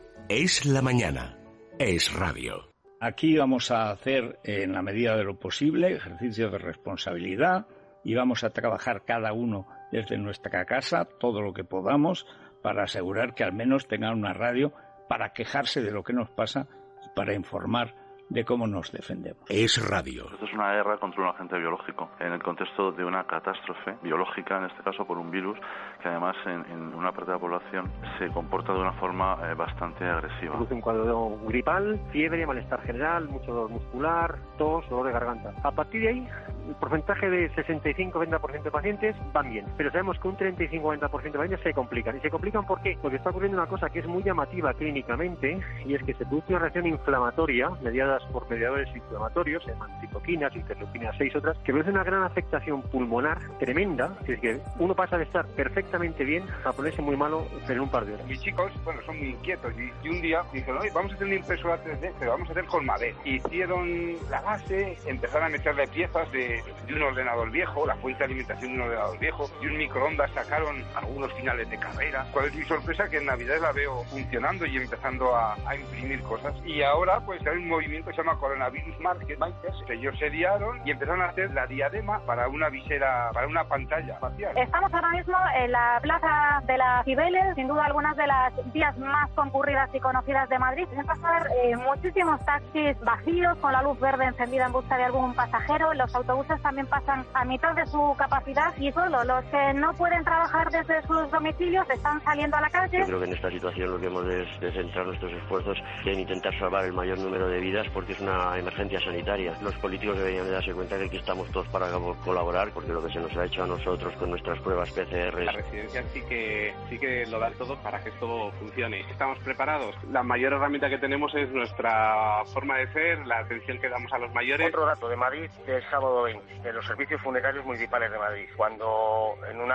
Es la mañana. Es radio. Aquí vamos a hacer, en la medida de lo posible, ejercicios de responsabilidad y vamos a trabajar cada uno desde nuestra casa todo lo que podamos para asegurar que al menos tengan una radio para quejarse de lo que nos pasa y para informar de cómo nos defendemos. Es radio. Esto es una guerra contra un agente biológico, en el contexto de una catástrofe biológica, en este caso por un virus, que además en una parte de la población se comporta de una forma bastante agresiva. Produce un cuadro gripal, fiebre, malestar general, mucho dolor muscular, tos, dolor de garganta. A partir de ahí, el porcentaje de 65-70% de pacientes van bien, pero sabemos que un 35-40% de pacientes se complican. ¿Y se complican por qué? Porque está ocurriendo una cosa que es muy llamativa clínicamente, y es que se produce una reacción inflamatoria mediada por mediadores inflamatorios, citoquinas, interleuquinas 6, otras, que produce una gran afectación pulmonar tremenda, que es que uno pasa de estar perfectamente bien a ponerse muy malo en un par de horas. Mis chicos, son muy inquietos y un día dijeron, oye, vamos a hacer una impresora 3D, pero vamos a hacer con madera. Hicieron la base, empezaron a meterle piezas de un ordenador viejo, la fuente de alimentación de un ordenador viejo, y un microondas sacaron algunos finales de carrera. ¿Cuál es mi sorpresa? Que en Navidad la veo funcionando y empezando a imprimir cosas. Y ahora pues hay un movimiento que se llama Coronavirus Market, ellos se liaron y empezaron a hacer la diadema para una visera, para una pantalla facial. Estamos ahora mismo en la plaza de las Cibeles, sin duda algunas de las vías más concurridas y conocidas de Madrid. Van a pasar muchísimos taxis vacíos con la luz verde encendida en busca de algún pasajero. Los autobuses también pasan a mitad de su capacidad y solo los que no pueden trabajar desde sus domicilios están saliendo a la calle. Yo creo que en esta situación lo que hemos de centrar nuestros esfuerzos en intentar salvar el mayor número de vidas, porque es una emergencia sanitaria. Los políticos deberían de darse cuenta de que aquí estamos todos para colaborar, porque lo que se nos ha hecho a nosotros con nuestras pruebas PCR. La residencia sí que lo da todo para que esto funcione. ¿Estamos preparados? La mayor herramienta que tenemos es nuestra forma de ser, la atención que damos a los mayores. Otro dato de Madrid del sábado 20, de los servicios funerarios municipales de Madrid. Cuando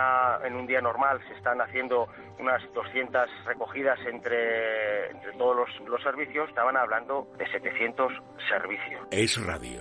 en un día normal se están haciendo unas 200 recogidas entre todos los servicios, estaban hablando de 700 servicios. Es radio.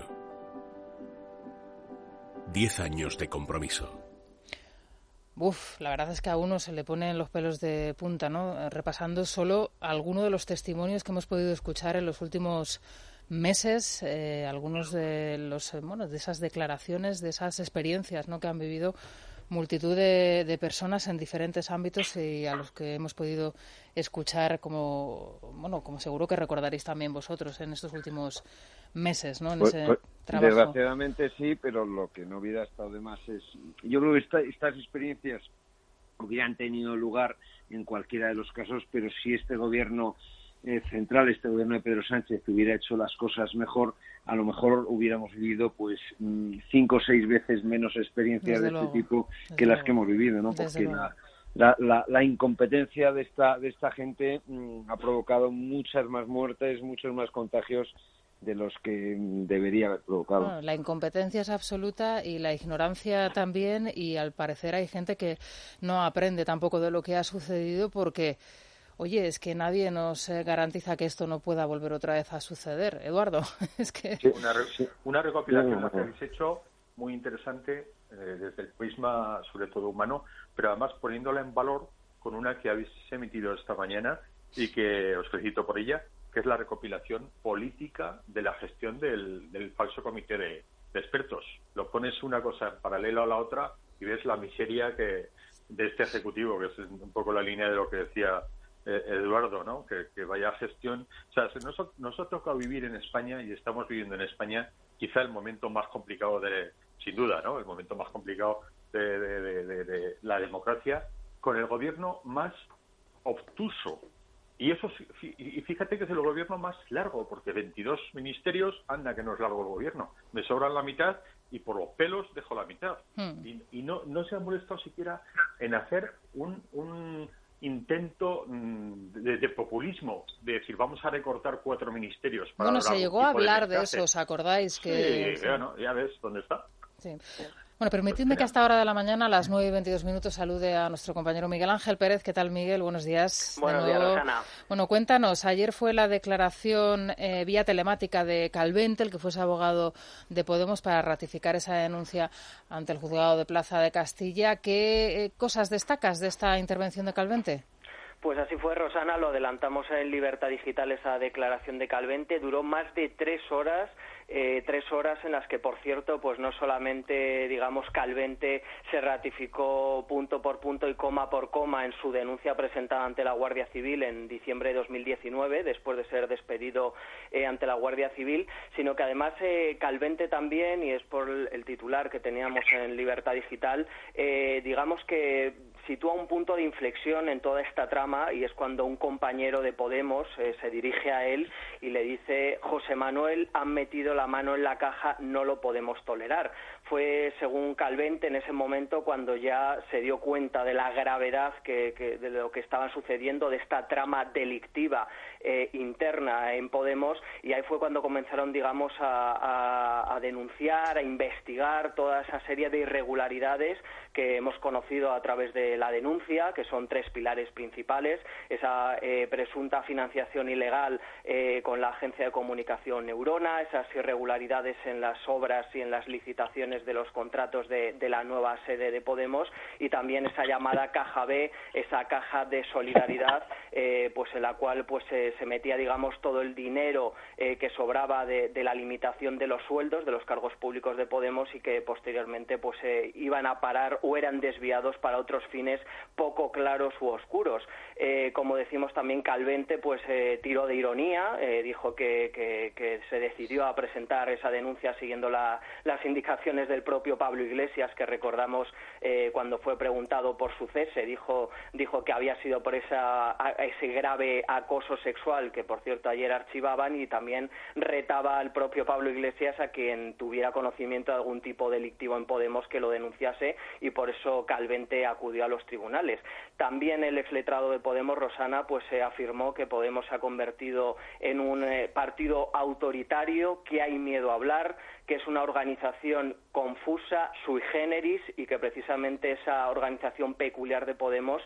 10 años de compromiso. La verdad es que a uno se le ponen los pelos de punta, ¿no? Repasando solo algunos de los testimonios que hemos podido escuchar en los últimos meses, algunos de de esas declaraciones, de esas experiencias, ¿no?, que han vivido multitud de personas en diferentes ámbitos y a los que hemos podido escuchar, como seguro que recordaréis también vosotros en estos últimos meses, ¿no?, en ese trabajo. Desgraciadamente sí, pero lo que no hubiera estado de más es... Yo creo que estas experiencias hubieran tenido lugar en cualquiera de los casos, pero si este gobierno central, este gobierno de Pedro Sánchez, hubiera hecho las cosas mejor, a lo mejor hubiéramos vivido pues 5 o 6 veces menos experiencias de este tipo que las que hemos vivido, ¿no? Porque la incompetencia de esta gente ha provocado muchas más muertes, muchos más contagios de los que debería haber provocado. Bueno, la incompetencia es absoluta y la ignorancia también, y al parecer hay gente que no aprende tampoco de lo que ha sucedido porque, oye, es que nadie nos garantiza que esto no pueda volver otra vez a suceder. Eduardo, es que... Sí, una recopilación que habéis hecho muy interesante desde el prisma sobre todo humano, pero además poniéndola en valor con una que habéis emitido esta mañana y que os felicito por ella, que es la recopilación política de la gestión del falso comité de expertos. Lo pones una cosa en paralelo a la otra y ves la miseria de este ejecutivo, que es un poco la línea de lo que decía Eduardo, ¿no? Que vaya gestión. O sea, nos ha tocado vivir en España y estamos viviendo en España quizá el momento más complicado sin duda, ¿no? El momento más complicado de la democracia, con el gobierno más obtuso. Y fíjate que es el gobierno más largo, porque 22 ministerios, anda que no es largo el gobierno. Me sobran la mitad y por los pelos dejo la mitad. Y no se ha molestado siquiera en hacer un intento de populismo, de decir, vamos a recortar 4 ministerios. Bueno, se llegó a hablar de eso, ¿os acordáis? Sí, bueno, ya ves dónde está. Sí. Bueno, permitidme que a esta hora de la mañana, a las 9:22, salude a nuestro compañero Miguel Ángel Pérez. ¿Qué tal, Miguel? Buenos días. Buenos días, Rosana. Bueno, cuéntanos, ayer fue la declaración vía telemática de Calvente, el que fuese abogado de Podemos, para ratificar esa denuncia ante el juzgado de Plaza de Castilla. ¿Qué cosas destacas de esta intervención de Calvente? Pues así fue, Rosana, lo adelantamos en Libertad Digital, esa declaración de Calvente. Duró más de 3 horas. 3 horas en las que, por cierto, pues no solamente, digamos, Calvente se ratificó punto por punto y coma por coma en su denuncia presentada ante la Guardia Civil en diciembre de 2019, después de ser despedido ante la Guardia Civil, sino que además Calvente también, y es por el titular que teníamos en Libertad Digital, digamos que sitúa un punto de inflexión en toda esta trama, y es cuando un compañero de Podemos se dirige a él y le dice: José Manuel, han metido la mano en la caja, no lo podemos tolerar. Fue, según Calvente, en ese momento cuando ya se dio cuenta de la gravedad de lo que estaba sucediendo, de esta trama delictiva interna en Podemos, y ahí fue cuando comenzaron, digamos, a denunciar, a investigar toda esa serie de irregularidades que hemos conocido a través de la denuncia, que son 3 pilares principales: esa presunta financiación ilegal con la agencia de comunicación Neurona, esas irregularidades en las obras y en las licitaciones de los contratos de la nueva sede de Podemos, y también esa llamada caja B, esa caja de solidaridad, pues en la cual pues se metía, digamos, todo el dinero que sobraba de la limitación de los sueldos de los cargos públicos de Podemos, y que posteriormente pues iban a parar o eran desviados para otros fines poco claros u oscuros. Como decimos, también Calvente pues tiró de ironía, dijo que se decidió a presentar esa denuncia siguiendo las indicaciones del propio Pablo Iglesias, que recordamos cuando fue preguntado por su cese, dijo que había sido por ese grave acoso sexual, que por cierto ayer archivaban, y también retaba al propio Pablo Iglesias a quien tuviera conocimiento de algún tipo delictivo en Podemos que lo denunciase, y por eso Calvente acudió a los tribunales. También el exletrado de Podemos, Rosana, pues afirmó que Podemos se ha convertido en un partido autoritario, que hay miedo a hablar, que es una organización confusa, sui generis, y que precisamente esa organización peculiar de Podemos,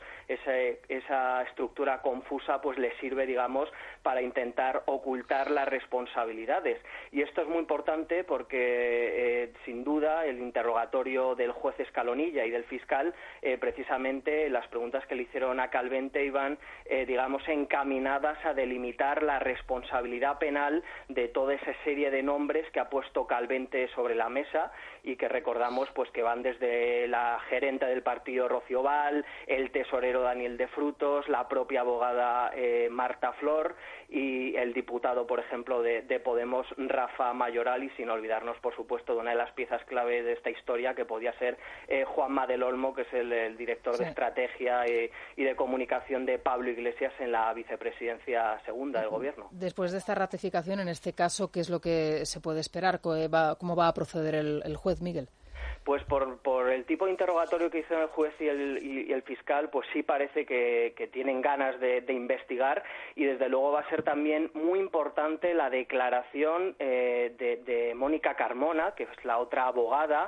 esa estructura confusa, pues le sirve, digamos, para intentar ocultar las responsabilidades. Y esto es muy importante porque, sin duda, el interrogatorio del juez Escalonilla y del fiscal, precisamente las preguntas que le hicieron a Calvente iban, digamos, encaminadas a delimitar la responsabilidad penal de toda esa serie de nombres que ha puesto Calvente Calvente sobre la mesa, y que recordamos pues que van desde la gerente del partido Rocío Val, el tesorero Daniel de Frutos, la propia abogada Marta Flor y el diputado, por ejemplo, de Podemos, Rafa Mayoral, y sin olvidarnos, por supuesto, de una de las piezas clave de esta historia, que podía ser Juanma del Olmo, que es el director de estrategia y de comunicación de Pablo Iglesias en la vicepresidencia segunda del Gobierno. Después de esta ratificación, en este caso, ¿qué es lo que se puede esperar? ¿Cómo va a proceder el juez, Miguel? Pues por el tipo de interrogatorio que hizo el juez y el fiscal, pues sí parece que tienen ganas de investigar, y desde luego va a ser también muy importante la declaración de Mónica Carmona, que es la otra abogada,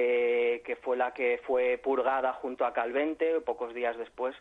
que fue la que fue purgada junto a Calvente pocos días después,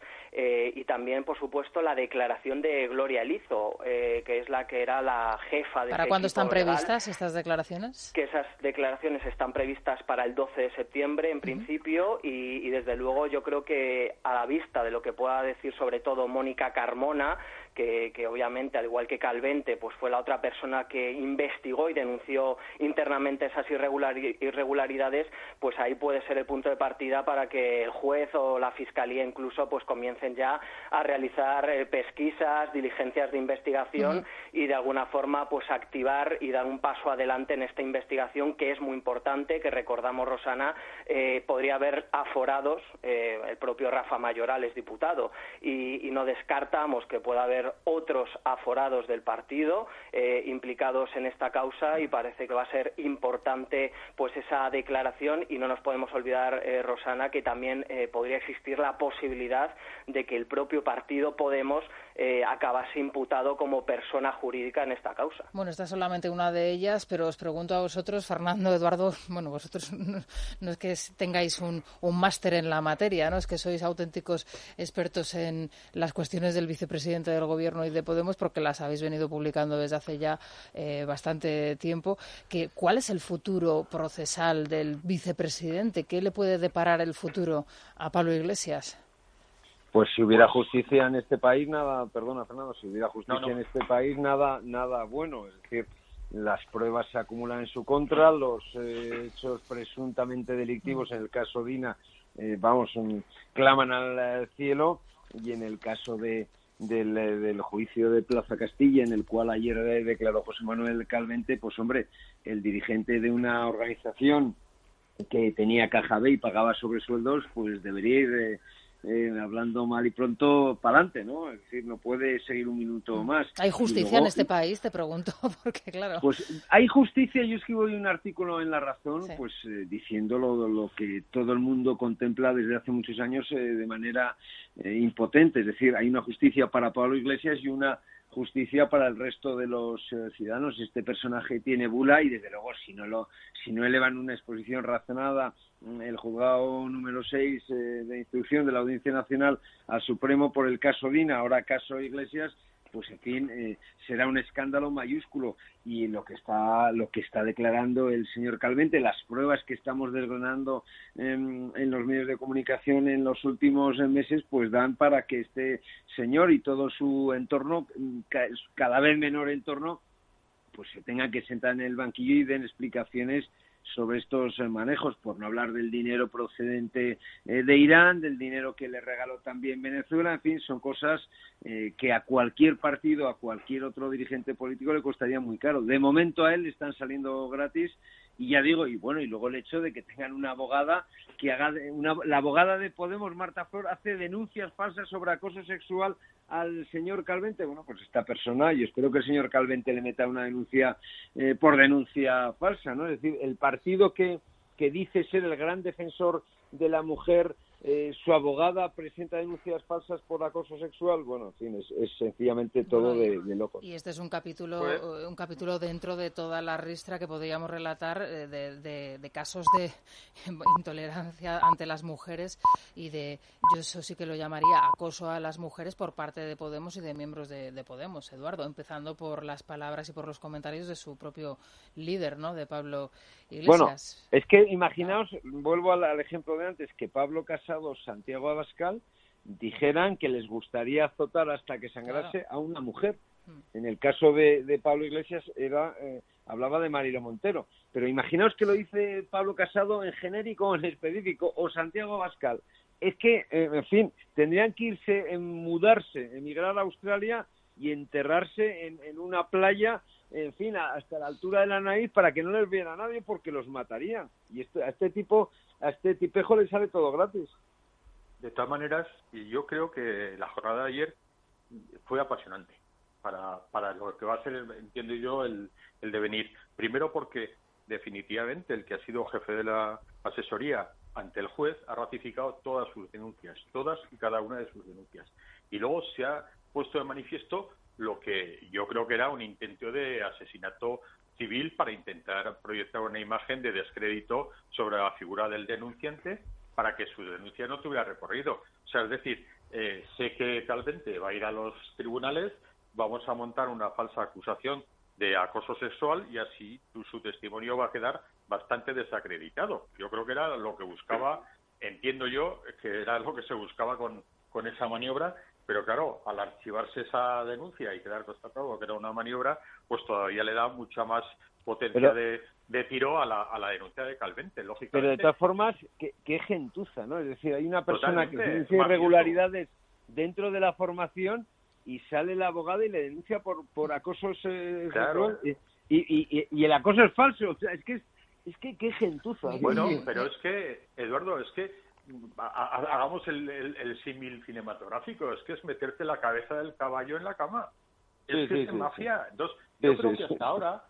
y también, por supuesto, la declaración de Gloria Elizo, que es la que era la jefa de... ¿Para cuándo están previstas estas declaraciones? Que esas declaraciones están previstas para el 12 de septiembre, en principio, y desde luego yo creo que, a la vista de lo que pueda decir sobre todo Mónica Carmona, que obviamente, al igual que Calvente, pues fue la otra persona que investigó y denunció internamente esas irregularidades, pues ahí puede ser el punto de partida para que el juez o la fiscalía incluso pues comiencen ya a realizar pesquisas, diligencias de investigación y de alguna forma pues activar y dar un paso adelante en esta investigación, que es muy importante, que recordamos, Rosana, podría haber aforados, el propio Rafa Mayoral es diputado, y no descartamos que pueda haber otros aforados del partido implicados en esta causa, y parece que va a ser importante pues esa declaración, y no nos podemos olvidar, Rosana, que también podría existir la posibilidad de que el propio partido Podemos acabase imputado como persona jurídica en esta causa. Bueno, esta es solamente una de ellas, pero os pregunto a vosotros, Fernando, Eduardo, bueno, vosotros no es que tengáis un máster en la materia, ¿no? Es que sois auténticos expertos en las cuestiones del vicepresidente del Gobierno y de Podemos, porque las habéis venido publicando desde hace ya bastante tiempo. ¿Cuál es el futuro procesal del vicepresidente? ¿Qué le puede deparar el futuro a Pablo Iglesias? Pues si hubiera justicia en este país, nada, perdona Fernando, si hubiera justicia en este país, nada bueno. Es decir, las pruebas se acumulan en su contra, los hechos presuntamente delictivos, en el caso Dina, claman al cielo, y en el caso del juicio de Plaza Castilla, en el cual ayer declaró José Manuel Calvente, pues hombre, el dirigente de una organización que tenía caja B y pagaba sobresueldos, pues debería ir hablando mal y pronto para adelante, ¿no? Es decir, no puede seguir un minuto más. ¿Hay justicia en este país? Te pregunto, porque claro... Pues hay justicia. Yo escribo hoy un artículo en La Razón, pues diciendo lo que todo el mundo contempla desde hace muchos años de manera impotente. Es decir, hay una justicia para Pablo Iglesias y una justicia para el resto de los ciudadanos. Este personaje tiene bula, y desde luego si no elevan una exposición razonada el juzgado número 6 de instrucción de la Audiencia Nacional al Supremo por el caso Dina, ahora caso Iglesias, pues en fin, será un escándalo mayúsculo. Y lo que está declarando el señor Calvente, las pruebas que estamos desgranando en los medios de comunicación en los últimos meses, pues dan para que este señor y todo su entorno, cada vez menor entorno, pues se tengan que sentar en el banquillo y den explicaciones sobre estos manejos, por no hablar del dinero procedente de Irán, del dinero que le regaló también Venezuela. En fin, son cosas que a cualquier partido, a cualquier otro dirigente político le costaría muy caro. De momento a él le están saliendo gratis, y ya digo, y luego el hecho de que tengan una abogada que la abogada de Podemos, Marta Flor, hace denuncias falsas sobre acoso sexual al señor Calvente. Bueno, pues esta persona, yo espero que el señor Calvente le meta una denuncia por denuncia falsa, ¿no? Es decir, el partido que dice ser el gran defensor de la mujer, su abogada presenta denuncias falsas por acoso sexual. Bueno, en fin, es sencillamente todo de locos. Y este es un capítulo dentro de toda la ristra que podríamos relatar de casos de intolerancia ante las mujeres y yo eso sí que lo llamaría acoso a las mujeres por parte de Podemos y de miembros de Podemos, Eduardo, empezando por las palabras y por los comentarios de su propio líder, ¿no?, de Pablo Iglesias. Bueno, es que imaginaos, vuelvo al ejemplo de antes, que Pablo Casado, Santiago Abascal dijeran que les gustaría azotar hasta que sangrase a una mujer. En el caso de Pablo Iglesias hablaba de Marilo Montero. Pero imaginaos que lo dice Pablo Casado en genérico o en específico, o Santiago Abascal. Es que, en fin, tendrían que irse, mudarse, emigrar a Australia y enterrarse en una playa, en fin, hasta la altura de la nariz para que no les viera a nadie porque los matarían. Y a este tipejo le sale todo gratis. De todas maneras, yo creo que la jornada de ayer fue apasionante para lo que va a ser, entiendo yo, el devenir. Primero porque definitivamente el que ha sido jefe de la asesoría ante el juez ha ratificado todas sus denuncias, todas y cada una de sus denuncias. Y luego se ha puesto de manifiesto lo que yo creo que era un intento de asesinato civil para intentar proyectar una imagen de descrédito sobre la figura del denunciante para que su denuncia no tuviera recorrido. O sea, es decir, sé que Calvente va a ir a los tribunales, vamos a montar una falsa acusación de acoso sexual y así su testimonio va a quedar bastante desacreditado. Yo creo que era lo que buscaba, entiendo yo, que era lo que se buscaba con esa maniobra, pero claro, al archivarse esa denuncia y quedar constatado que era una maniobra, pues todavía le da mucha más potencia de tiro a la denuncia de Calvente, lógicamente. Pero de todas formas, qué gentuza, ¿no? Es decir, hay una persona que denuncia irregularidades dentro de la formación y sale la abogada y le denuncia por acoso sexual y el acoso es falso. O sea, es que qué gentuza. Bueno, pero es que, Eduardo, hagamos el símil cinematográfico, es que es meterte la cabeza del caballo en la cama. Es mafia. Entonces, yo creo que hasta ahora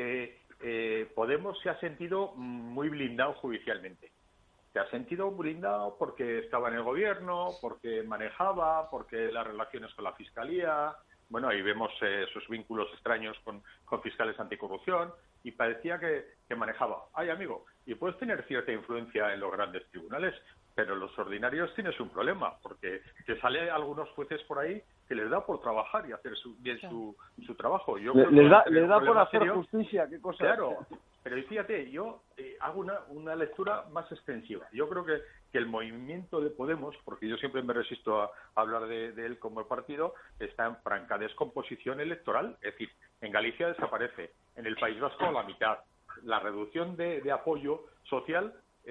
Podemos se ha sentido muy blindado judicialmente. Se ha sentido blindado porque estaba en el gobierno, porque manejaba, porque las relaciones con la Fiscalía, bueno, ahí vemos sus vínculos extraños con fiscales anticorrupción, y parecía que manejaba. Ay, amigo, y puedes tener cierta influencia en los grandes tribunales, pero en los ordinarios tienes un problema, porque te sale algunos jueces por ahí que les da por trabajar y hacer bien su trabajo. Yo creo les da por hacer justicia, qué cosa. Claro, pero fíjate, yo hago una lectura más extensiva. Yo creo que el movimiento de Podemos, porque yo siempre me resisto a hablar de él como partido, está en franca descomposición electoral. Es decir, en Galicia desaparece, en el País Vasco la mitad. La reducción de apoyo social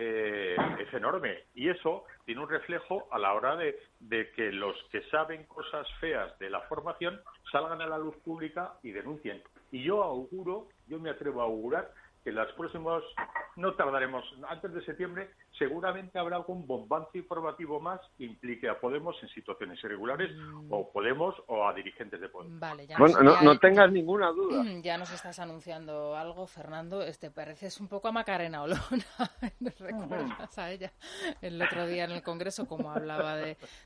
es enorme, y eso tiene un reflejo a la hora de que los que saben cosas feas de la formación salgan a la luz pública y denuncien. Y yo me atrevo a augurar que en las próximas, no tardaremos, antes de septiembre, seguramente habrá algún bombazo informativo más que implique a Podemos en situaciones irregulares, o Podemos o a dirigentes de Podemos. Vale, ya no tengas ninguna duda. Ya nos estás anunciando algo, Fernando. Pareces un poco a Macarena Olona. ¿Recuerdas a ella el otro día en el Congreso, como hablaba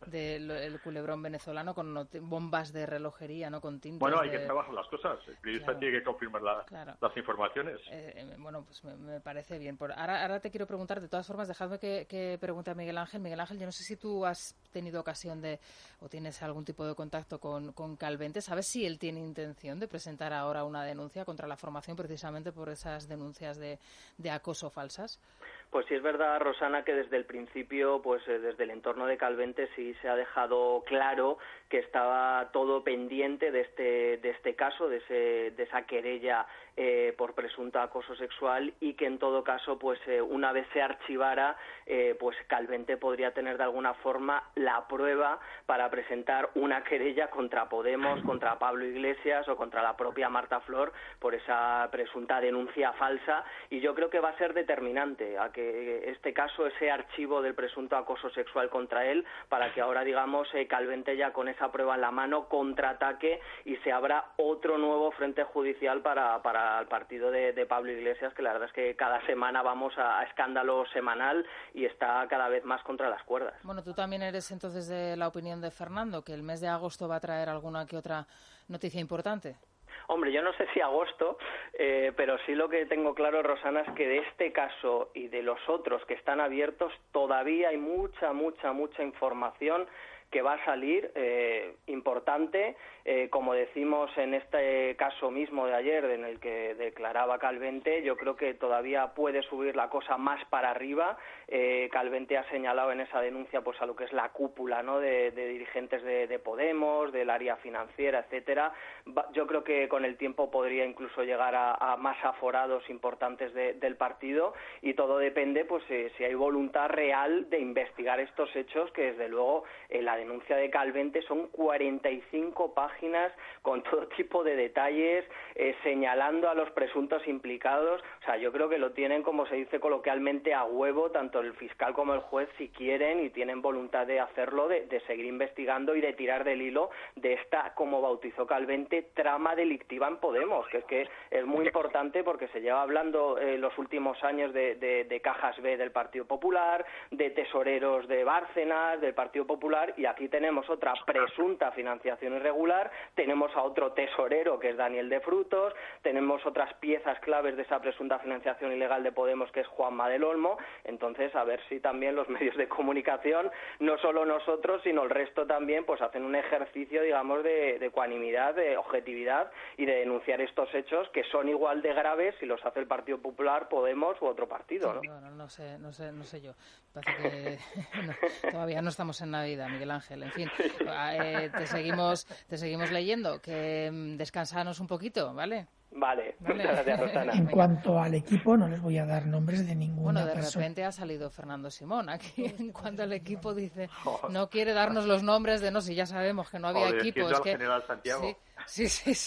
del culebrón venezolano con bombas de relojería, no con tintes? Bueno, hay que trabajar las cosas. El periodista tiene que confirmar las informaciones. Bueno, pues me parece bien. Ahora te quiero preguntar, de todas formas, dejadme que pregunte a Miguel Ángel. Miguel Ángel, yo no sé si tú has tenido ocasión o tienes algún tipo de contacto con Calvente. ¿Sabes si él tiene intención de presentar ahora una denuncia contra la formación precisamente por esas denuncias de acoso falsas? Pues sí, es verdad, Rosana, que desde el principio, pues desde el entorno de Calvente sí se ha dejado claro que estaba todo pendiente de este caso, de esa querella por presunto acoso sexual, y que en todo caso, pues una vez se archivara, pues Calvente podría tener de alguna forma la prueba para presentar una querella contra Podemos, contra Pablo Iglesias o contra la propia Marta Flor por esa presunta denuncia falsa. Y yo creo que va a ser determinante a que este caso, ese archivo del presunto acoso sexual contra él, para que ahora, digamos, Calvente ya con esa prueba en la mano contraataque y se abra otro nuevo frente judicial para el partido de Pablo Iglesias, que la verdad es que cada semana vamos a escándalo semanal y está cada vez más contra las cuerdas. Bueno, tú también eres entonces de la opinión de Fernando, que el mes de agosto va a traer alguna que otra noticia importante. Hombre, yo no sé si agosto, pero sí lo que tengo claro, Rosana, es que de este caso y de los otros que están abiertos todavía hay mucha información que va a salir importante, como decimos en este caso mismo de ayer en el que declaraba Calvente. Yo creo que todavía puede subir la cosa más para arriba. Calvente ha señalado en esa denuncia pues a lo que es la cúpula, ¿no?, de dirigentes de Podemos, del área financiera, etcétera. Yo creo que con el tiempo podría incluso llegar a más aforados importantes del partido, y todo depende pues si hay voluntad real de investigar estos hechos, que desde luego en la denuncia de Calvente son 45 páginas con todo tipo de detalles, señalando a los presuntos implicados. O sea, yo creo que lo tienen, como se dice coloquialmente, a huevo, tanto el fiscal como el juez, si quieren y tienen voluntad de hacerlo, de seguir investigando y de tirar del hilo de esta, como bautizó Calvente, trama delictiva en Podemos, que es muy importante porque se lleva hablando los últimos años de cajas B del Partido Popular, de tesoreros de Bárcenas, del Partido Popular, y aquí tenemos otra presunta financiación irregular, tenemos a otro tesorero que es Daniel de Frutos, tenemos otras piezas claves de esa presunta financiación ilegal de Podemos que es Juanma del Olmo. Entonces, a ver si también los medios de comunicación, no solo nosotros, sino el resto también, pues hacen un ejercicio, digamos, de ecuanimidad, de objetividad y de denunciar estos hechos, que son igual de graves si los hace el Partido Popular, Podemos u otro partido, ¿no? Bueno, no sé yo. Parece que todavía no estamos en Navidad, Miguel Ángel. En fin, te seguimos leyendo. Que descansanos un poquito, ¿vale? Vale, muchas gracias, Rosana. En cuanto al equipo, no les voy a dar nombres de ninguna persona. De repente ha salido Fernando Simón aquí. En cuanto al equipo dice, no quiere darnos los nombres de si ya sabemos que no había equipo. Es que General Santiago. Sí.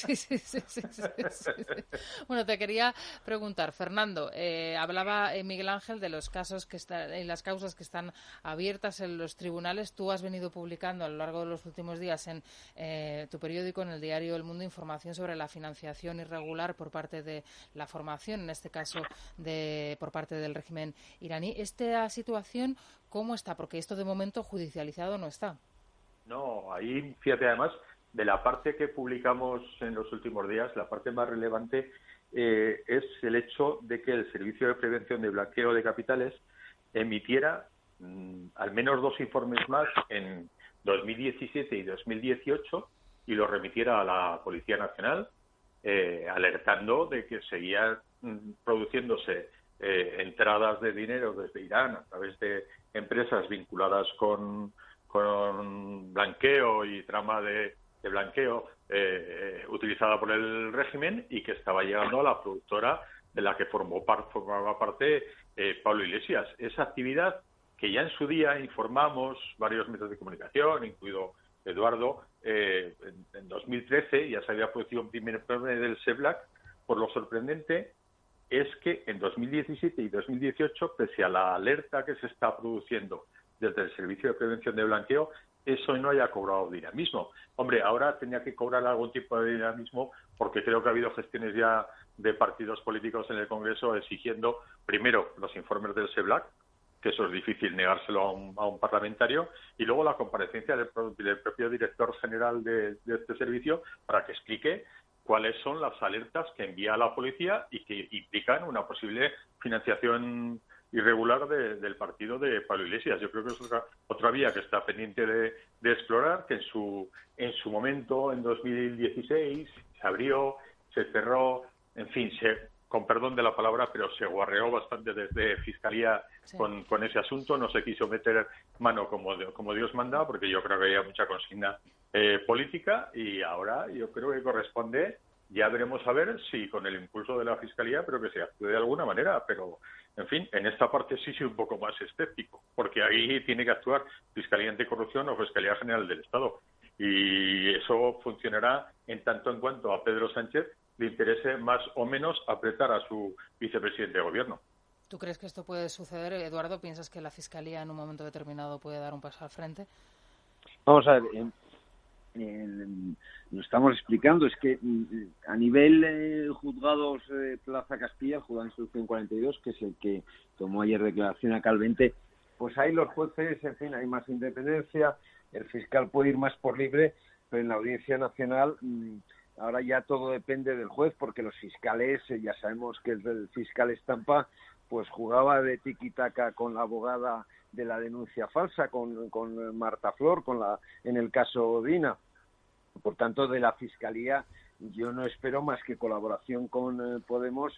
Bueno, te quería preguntar, Fernando, hablaba Miguel Ángel de los casos y las causas que están abiertas en los tribunales. Tú has venido publicando a lo largo de los últimos días en tu periódico, en el diario El Mundo, información sobre la financiación irregular por parte de la formación, en este caso por parte del régimen iraní. ¿Esta situación cómo está? Porque esto de momento judicializado no está. No, ahí, fíjate, además, de la parte que publicamos en los últimos días, la parte más relevante es el hecho de que el Servicio de Prevención de Blanqueo de Capitales emitiera al menos 2 informes más en 2017 y 2018 y los remitiera a la Policía Nacional, alertando de que seguían produciéndose entradas de dinero desde Irán a través de empresas vinculadas con blanqueo y trama de blanqueo utilizada por el régimen, y que estaba llegando a la productora de la que formaba parte Pablo Iglesias. Esa actividad que ya en su día informamos varios medios de comunicación, incluido Eduardo, en 2013 ya se había producido un primer informe del SEBLAC. Por lo sorprendente es que en 2017 y 2018, pese a la alerta que se está produciendo desde el Servicio de Prevención de Blanqueo, eso no haya cobrado dinamismo. Hombre, ahora tenía que cobrar algún tipo de dinamismo, porque creo que ha habido gestiones ya de partidos políticos en el Congreso exigiendo, primero, los informes del SEBLAC, que eso es difícil negárselo a un parlamentario, y luego la comparecencia del propio director general de este servicio para que explique cuáles son las alertas que envía a la policía y que implican una posible financiación irregular del partido de Pablo Iglesias. Yo creo que es otra vía que está pendiente de explorar, que en su momento, en 2016, se abrió, se cerró, en fin, con perdón de la palabra, pero se guarreó bastante desde Fiscalía con ese asunto. No se quiso meter mano como Dios manda, porque yo creo que había mucha consigna política, y ahora yo creo que corresponde, ya veremos a ver si con el impulso de la Fiscalía, pero que se actúe de alguna manera. Pero, en fin, en esta parte sí soy un poco más escéptico, porque ahí tiene que actuar Fiscalía Anticorrupción o Fiscalía General del Estado. Y eso funcionará en tanto en cuanto a Pedro Sánchez le interese más o menos apretar a su vicepresidente de gobierno. ¿Tú crees que esto puede suceder, Eduardo? ¿Piensas que la Fiscalía en un momento determinado puede dar un paso al frente? Vamos a ver, lo estamos explicando, es que a nivel juzgados Plaza Castilla, el juzgado de instrucción 42, que es el que tomó ayer declaración a Calvente, pues ahí los jueces, en fin, hay más independencia, el fiscal puede ir más por libre, pero en la Audiencia Nacional ahora ya todo depende del juez, porque los fiscales, ya sabemos que el fiscal Estampa pues jugaba de tiki-taka con la abogada la denuncia falsa con Marta Flor, en el caso Dina. Por tanto, de la Fiscalía yo no espero más que colaboración con Podemos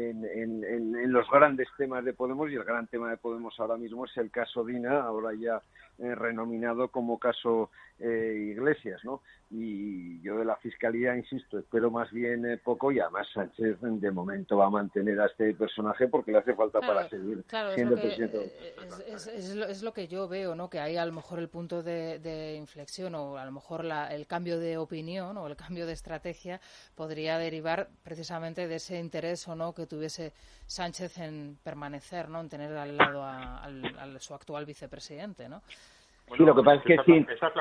en los grandes temas de Podemos, y el gran tema de Podemos ahora mismo es el caso Dina, ahora ya renominado como caso Iglesias, ¿no? Y yo de la Fiscalía, insisto, espero más bien poco, y además Sánchez de momento va a mantener a este personaje porque le hace falta para seguir siendo presidente. Es lo que yo veo, ¿no? Que ahí a lo mejor el punto de inflexión, o a lo mejor el cambio de opinión o el cambio de estrategia podría derivar precisamente de ese interés o no que tuviese Sánchez en permanecer, ¿no? En tener al lado a su actual vicepresidente, ¿no? Sí, lo que pasa es que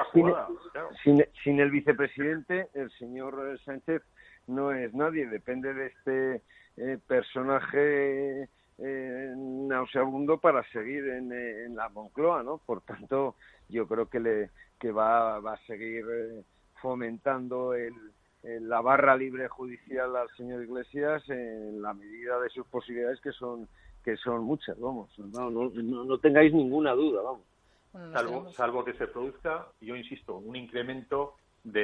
sin el vicepresidente, el señor Sánchez no es nadie, depende de este personaje nauseabundo para seguir en la Moncloa, ¿no? Por tanto, yo creo que va a seguir fomentando la barra libre judicial al señor Iglesias en la medida de sus posibilidades, que son muchas, vamos. No tengáis ninguna duda, vamos. Salvo que se produzca, yo insisto, un incremento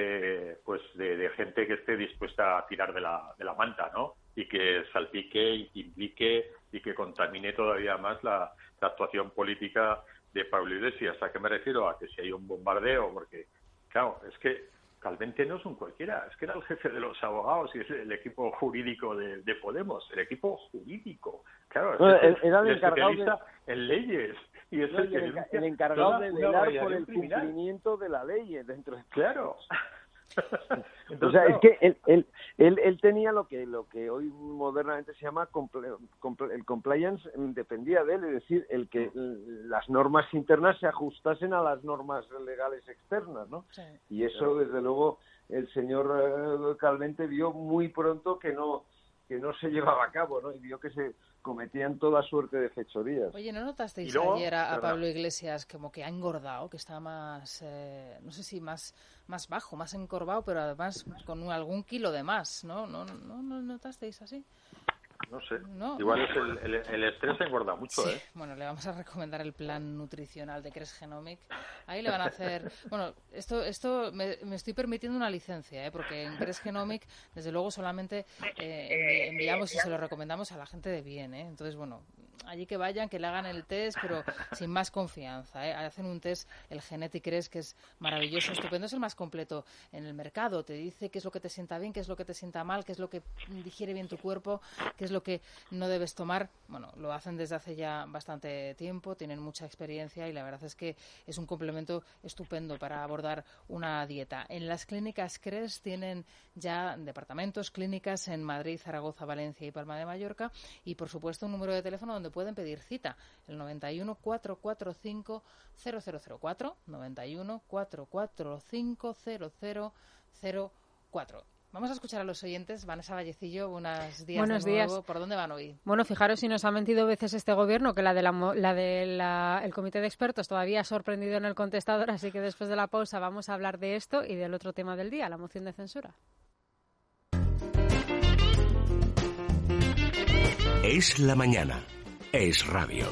de gente que esté dispuesta a tirar de la manta, ¿no? Y que salpique y que implique y que contamine todavía más la actuación política de Pablo Iglesias. ¿A qué me refiero? A que si hay un bombardeo, porque, claro, es que Calvente no es un cualquiera, es que era el jefe de los abogados y es el equipo jurídico de Podemos, el equipo jurídico. Claro, era el encargado en leyes. Y es el encargado de velar por el cumplimiento de la ley dentro de... Claro. Entonces, o sea, es que él tenía lo que hoy modernamente se llama el compliance, dependía de él, es decir, el que las normas internas se ajustasen a las normas legales externas, ¿no? Sí. Y eso, desde luego, el señor Calvente vio muy pronto que no se llevaba a cabo, ¿no? Y vio que se cometían toda suerte de fechorías. Oye, ¿no notasteis ayer a Pablo Iglesias como que ha engordado, que está más, no sé si más bajo, más encorvado, pero además con algún kilo de más, ¿no? ¿No notasteis así? No sé, igual es el estrés engorda mucho, sí. Bueno, le vamos a recomendar el plan nutricional de Cres Genomic. Ahí le van a hacer... Bueno, esto me estoy permitiendo una licencia, porque en Cres Genomic, desde luego, solamente enviamos y se lo recomendamos a la gente de bien, Entonces, bueno, allí que vayan, que le hagan el test, pero sin más confianza, Hacen un test, el Geneticres, que es maravilloso, estupendo, es el más completo en el mercado. Te dice qué es lo que te sienta bien, qué es lo que te sienta mal, qué es lo que digiere bien tu cuerpo, qué es lo que no debes tomar. Bueno, lo hacen desde hace ya bastante tiempo, tienen mucha experiencia y la verdad es que es un complemento estupendo para abordar una dieta. En las clínicas Cres tienen ya departamentos, clínicas en Madrid, Zaragoza, Valencia y Palma de Mallorca, y por supuesto un número de teléfono donde pueden pedir cita, el 91 445 0004, 91 445 0004. Vamos a escuchar a los oyentes. Vanessa Vallecillo, buenos días. Buenos días. Nuevo. ¿Por dónde van hoy? Bueno, fijaros si nos ha mentido veces este gobierno, que el comité de expertos todavía ha sorprendido en el contestador, así que después de la pausa vamos a hablar de esto y del otro tema del día, la moción de censura. Es la mañana. Es radio.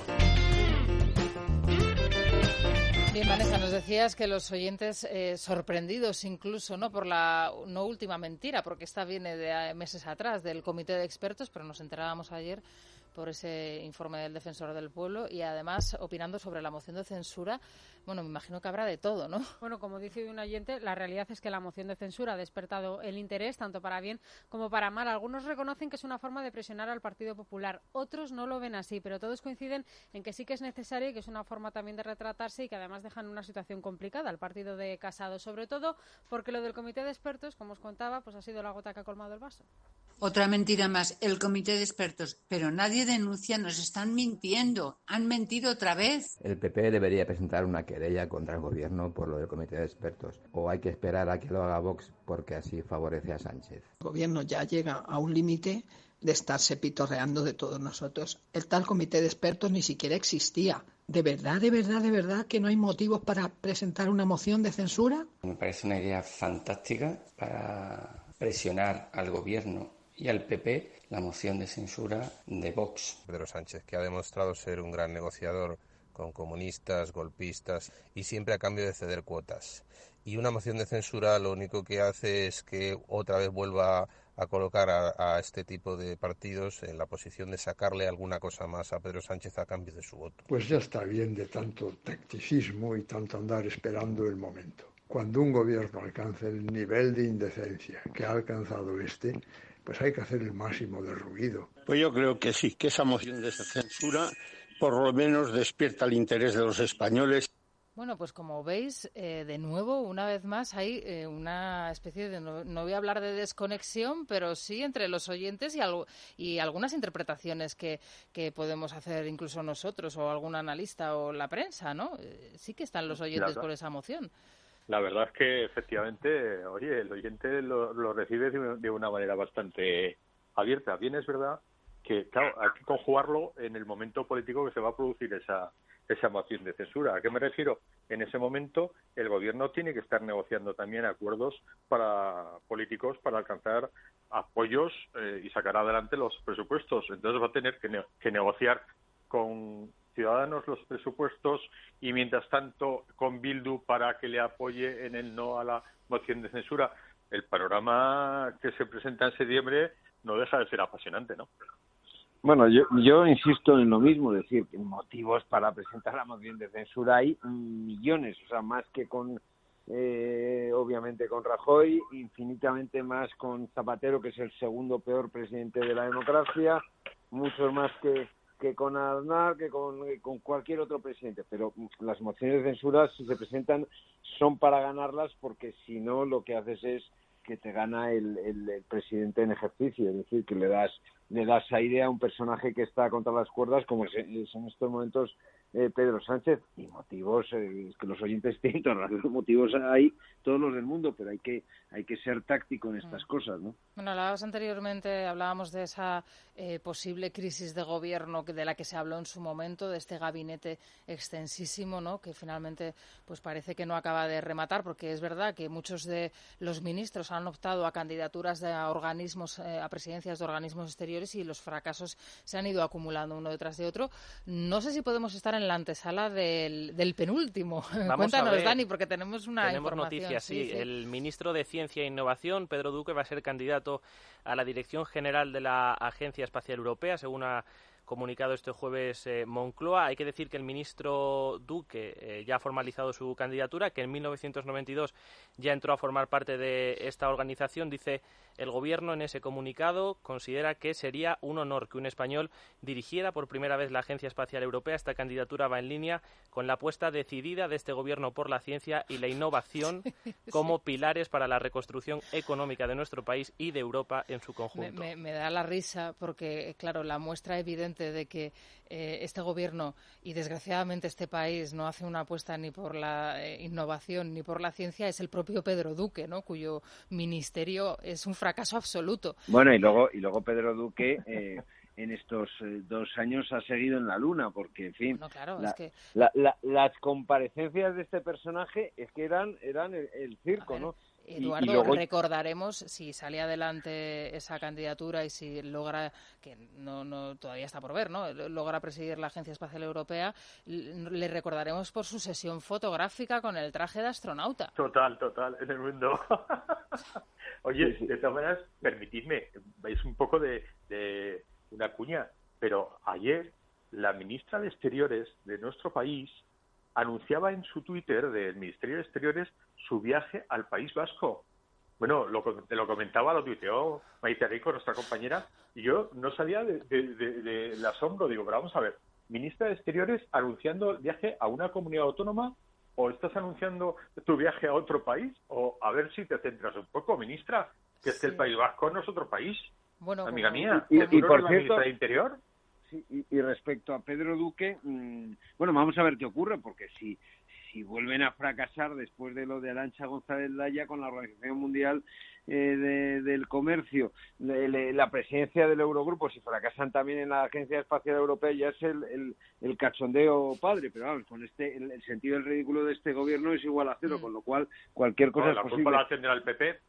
Bien, Vanessa, nos decías que los oyentes sorprendidos incluso, ¿no?, por la no última mentira, porque esta viene de meses atrás del comité de expertos, pero nos enterábamos ayer por ese informe del Defensor del Pueblo y además opinando sobre la moción de censura. Bueno, me imagino que habrá de todo, ¿no? Bueno, como dice un oyente, la realidad es que la moción de censura ha despertado el interés, tanto para bien como para mal. Algunos reconocen que es una forma de presionar al Partido Popular, otros no lo ven así, pero todos coinciden en que sí que es necesario y que es una forma también de retratarse y que además dejan una situación complicada al partido de Casado, sobre todo porque lo del comité de expertos, como os contaba, pues ha sido la gota que ha colmado el vaso. Otra mentira más, el comité de expertos. Pero nadie denuncia, nos están mintiendo. Han mentido otra vez. El PP debería presentar una querella contra el gobierno por lo del comité de expertos. O hay que esperar a que lo haga Vox porque así favorece a Sánchez. El gobierno ya llega a un límite de estarse pitorreando de todos nosotros. El tal comité de expertos ni siquiera existía. ¿De verdad que no hay motivos para presentar una moción de censura? Me parece una idea fantástica para presionar al gobierno y al PP la moción de censura de Vox. Pedro Sánchez, que ha demostrado ser un gran negociador con comunistas, golpistas, y siempre a cambio de ceder cuotas. Y una moción de censura lo único que hace es que otra vez vuelva a colocar a este tipo de partidos en la posición de sacarle alguna cosa más a Pedro Sánchez a cambio de su voto. Pues ya está bien de tanto tacticismo y tanto andar esperando el momento. Cuando un gobierno alcance el nivel de indecencia que ha alcanzado pues hay que hacer el máximo de ruido. Pues yo creo que sí, que esa moción de censura por lo menos despierta el interés de los españoles. Bueno, pues como veis, de nuevo, una vez más, hay una especie de, no voy a hablar de desconexión, pero sí entre los oyentes y algunas interpretaciones que podemos hacer incluso nosotros o algún analista o la prensa, ¿no? Sí que están los oyentes por esa moción. La verdad es que efectivamente, oye, el oyente lo recibe de una manera bastante abierta. Bien, es verdad que, claro, hay que conjugarlo en el momento político que se va a producir esa moción de censura. ¿A qué me refiero? En ese momento el gobierno tiene que estar negociando también acuerdos políticos para alcanzar apoyos y sacar adelante los presupuestos. Entonces va a tener que negociar con Ciudadanos los presupuestos y mientras tanto con Bildu para que le apoye en el no a la moción de censura. El panorama que se presenta en septiembre no deja de ser apasionante, ¿no? Bueno, yo insisto en lo mismo, decir, que motivos para presentar la moción de censura hay millones, o sea, más que obviamente con Rajoy, infinitamente más con Zapatero, que es el segundo peor presidente de la democracia, muchos más que con Aznar, que con cualquier otro presidente, pero las mociones de censura, si se presentan, son para ganarlas, porque si no, lo que haces es que te gana el presidente en ejercicio, es decir, que le das aire a un personaje que está contra las cuerdas, como es en estos momentos Pedro Sánchez. Y motivos, es que los oyentes tienen todos los motivos, hay todos los del mundo, pero hay que ser táctico en estas cosas, ¿no? Bueno, hablábamos de esa posible crisis de gobierno de la que se habló en su momento, de este gabinete extensísimo, ¿no? Que finalmente pues parece que no acaba de rematar, porque es verdad que muchos de los ministros han optado a candidaturas de organismos, a presidencias de organismos exteriores, y los fracasos se han ido acumulando uno detrás de otro. No sé si podemos estar en la antesala del penúltimo. Cuéntanos, Dani, porque tenemos información. Noticias, sí. El ministro de Ciencia e Innovación, Pedro Duque, va a ser candidato a la dirección general de la Agencia Espacial Europea, según ha comunicado este jueves Moncloa. Hay que decir que el ministro Duque ya ha formalizado su candidatura, que en 1992 ya entró a formar parte de esta organización. Dice el gobierno en ese comunicado, considera que sería un honor que un español dirigiera por primera vez la Agencia Espacial Europea. Esta candidatura va en línea con la apuesta decidida de este gobierno por la ciencia y la innovación como pilares para la reconstrucción económica de nuestro país y de Europa en su conjunto. Me da la risa porque, claro, la muestra evidente de que este gobierno y desgraciadamente este país no hace una apuesta ni por la innovación ni por la ciencia es el propio Pedro Duque, ¿no? Cuyo ministerio es un fracaso absoluto. Bueno, y luego Pedro Duque en estos 2 años ha seguido en la luna, porque, en fin, las comparecencias de este personaje es que eran el circo, ¿no? Eduardo, y luego recordaremos, si sale adelante esa candidatura y si logra, que no todavía está por ver, ¿no? Logra presidir la Agencia Espacial Europea, le recordaremos por su sesión fotográfica con el traje de astronauta. Total, en el mundo. Oye, sí. De todas maneras, permitidme, es un poco de una cuña, pero ayer la ministra de Exteriores de nuestro país anunciaba en su Twitter del Ministerio de Exteriores su viaje al País Vasco. Bueno, lo comentaba, lo tuiteó Maite Rico, nuestra compañera, y yo no salía del asombro. Digo, pero vamos a ver, ministra de Exteriores anunciando el viaje a una comunidad autónoma, o estás anunciando tu viaje a otro país, o a ver si te centras un poco, ministra, que es que el País Vasco no es otro país. Bueno, amiga mía, y por la cierto, ministra de Interior. Sí, y respecto a Pedro Duque, bueno, vamos a ver qué ocurre, porque si vuelven a fracasar después de lo de Arantxa González Laya con la Organización Mundial del Comercio, la presidencia del Eurogrupo, si fracasan también en la Agencia Espacial Europea, ya es el cachondeo padre, pero vamos, con el sentido del ridículo de este gobierno es igual a cero, con lo cual cualquier cosa es posible. La culpa la tendrá el PP.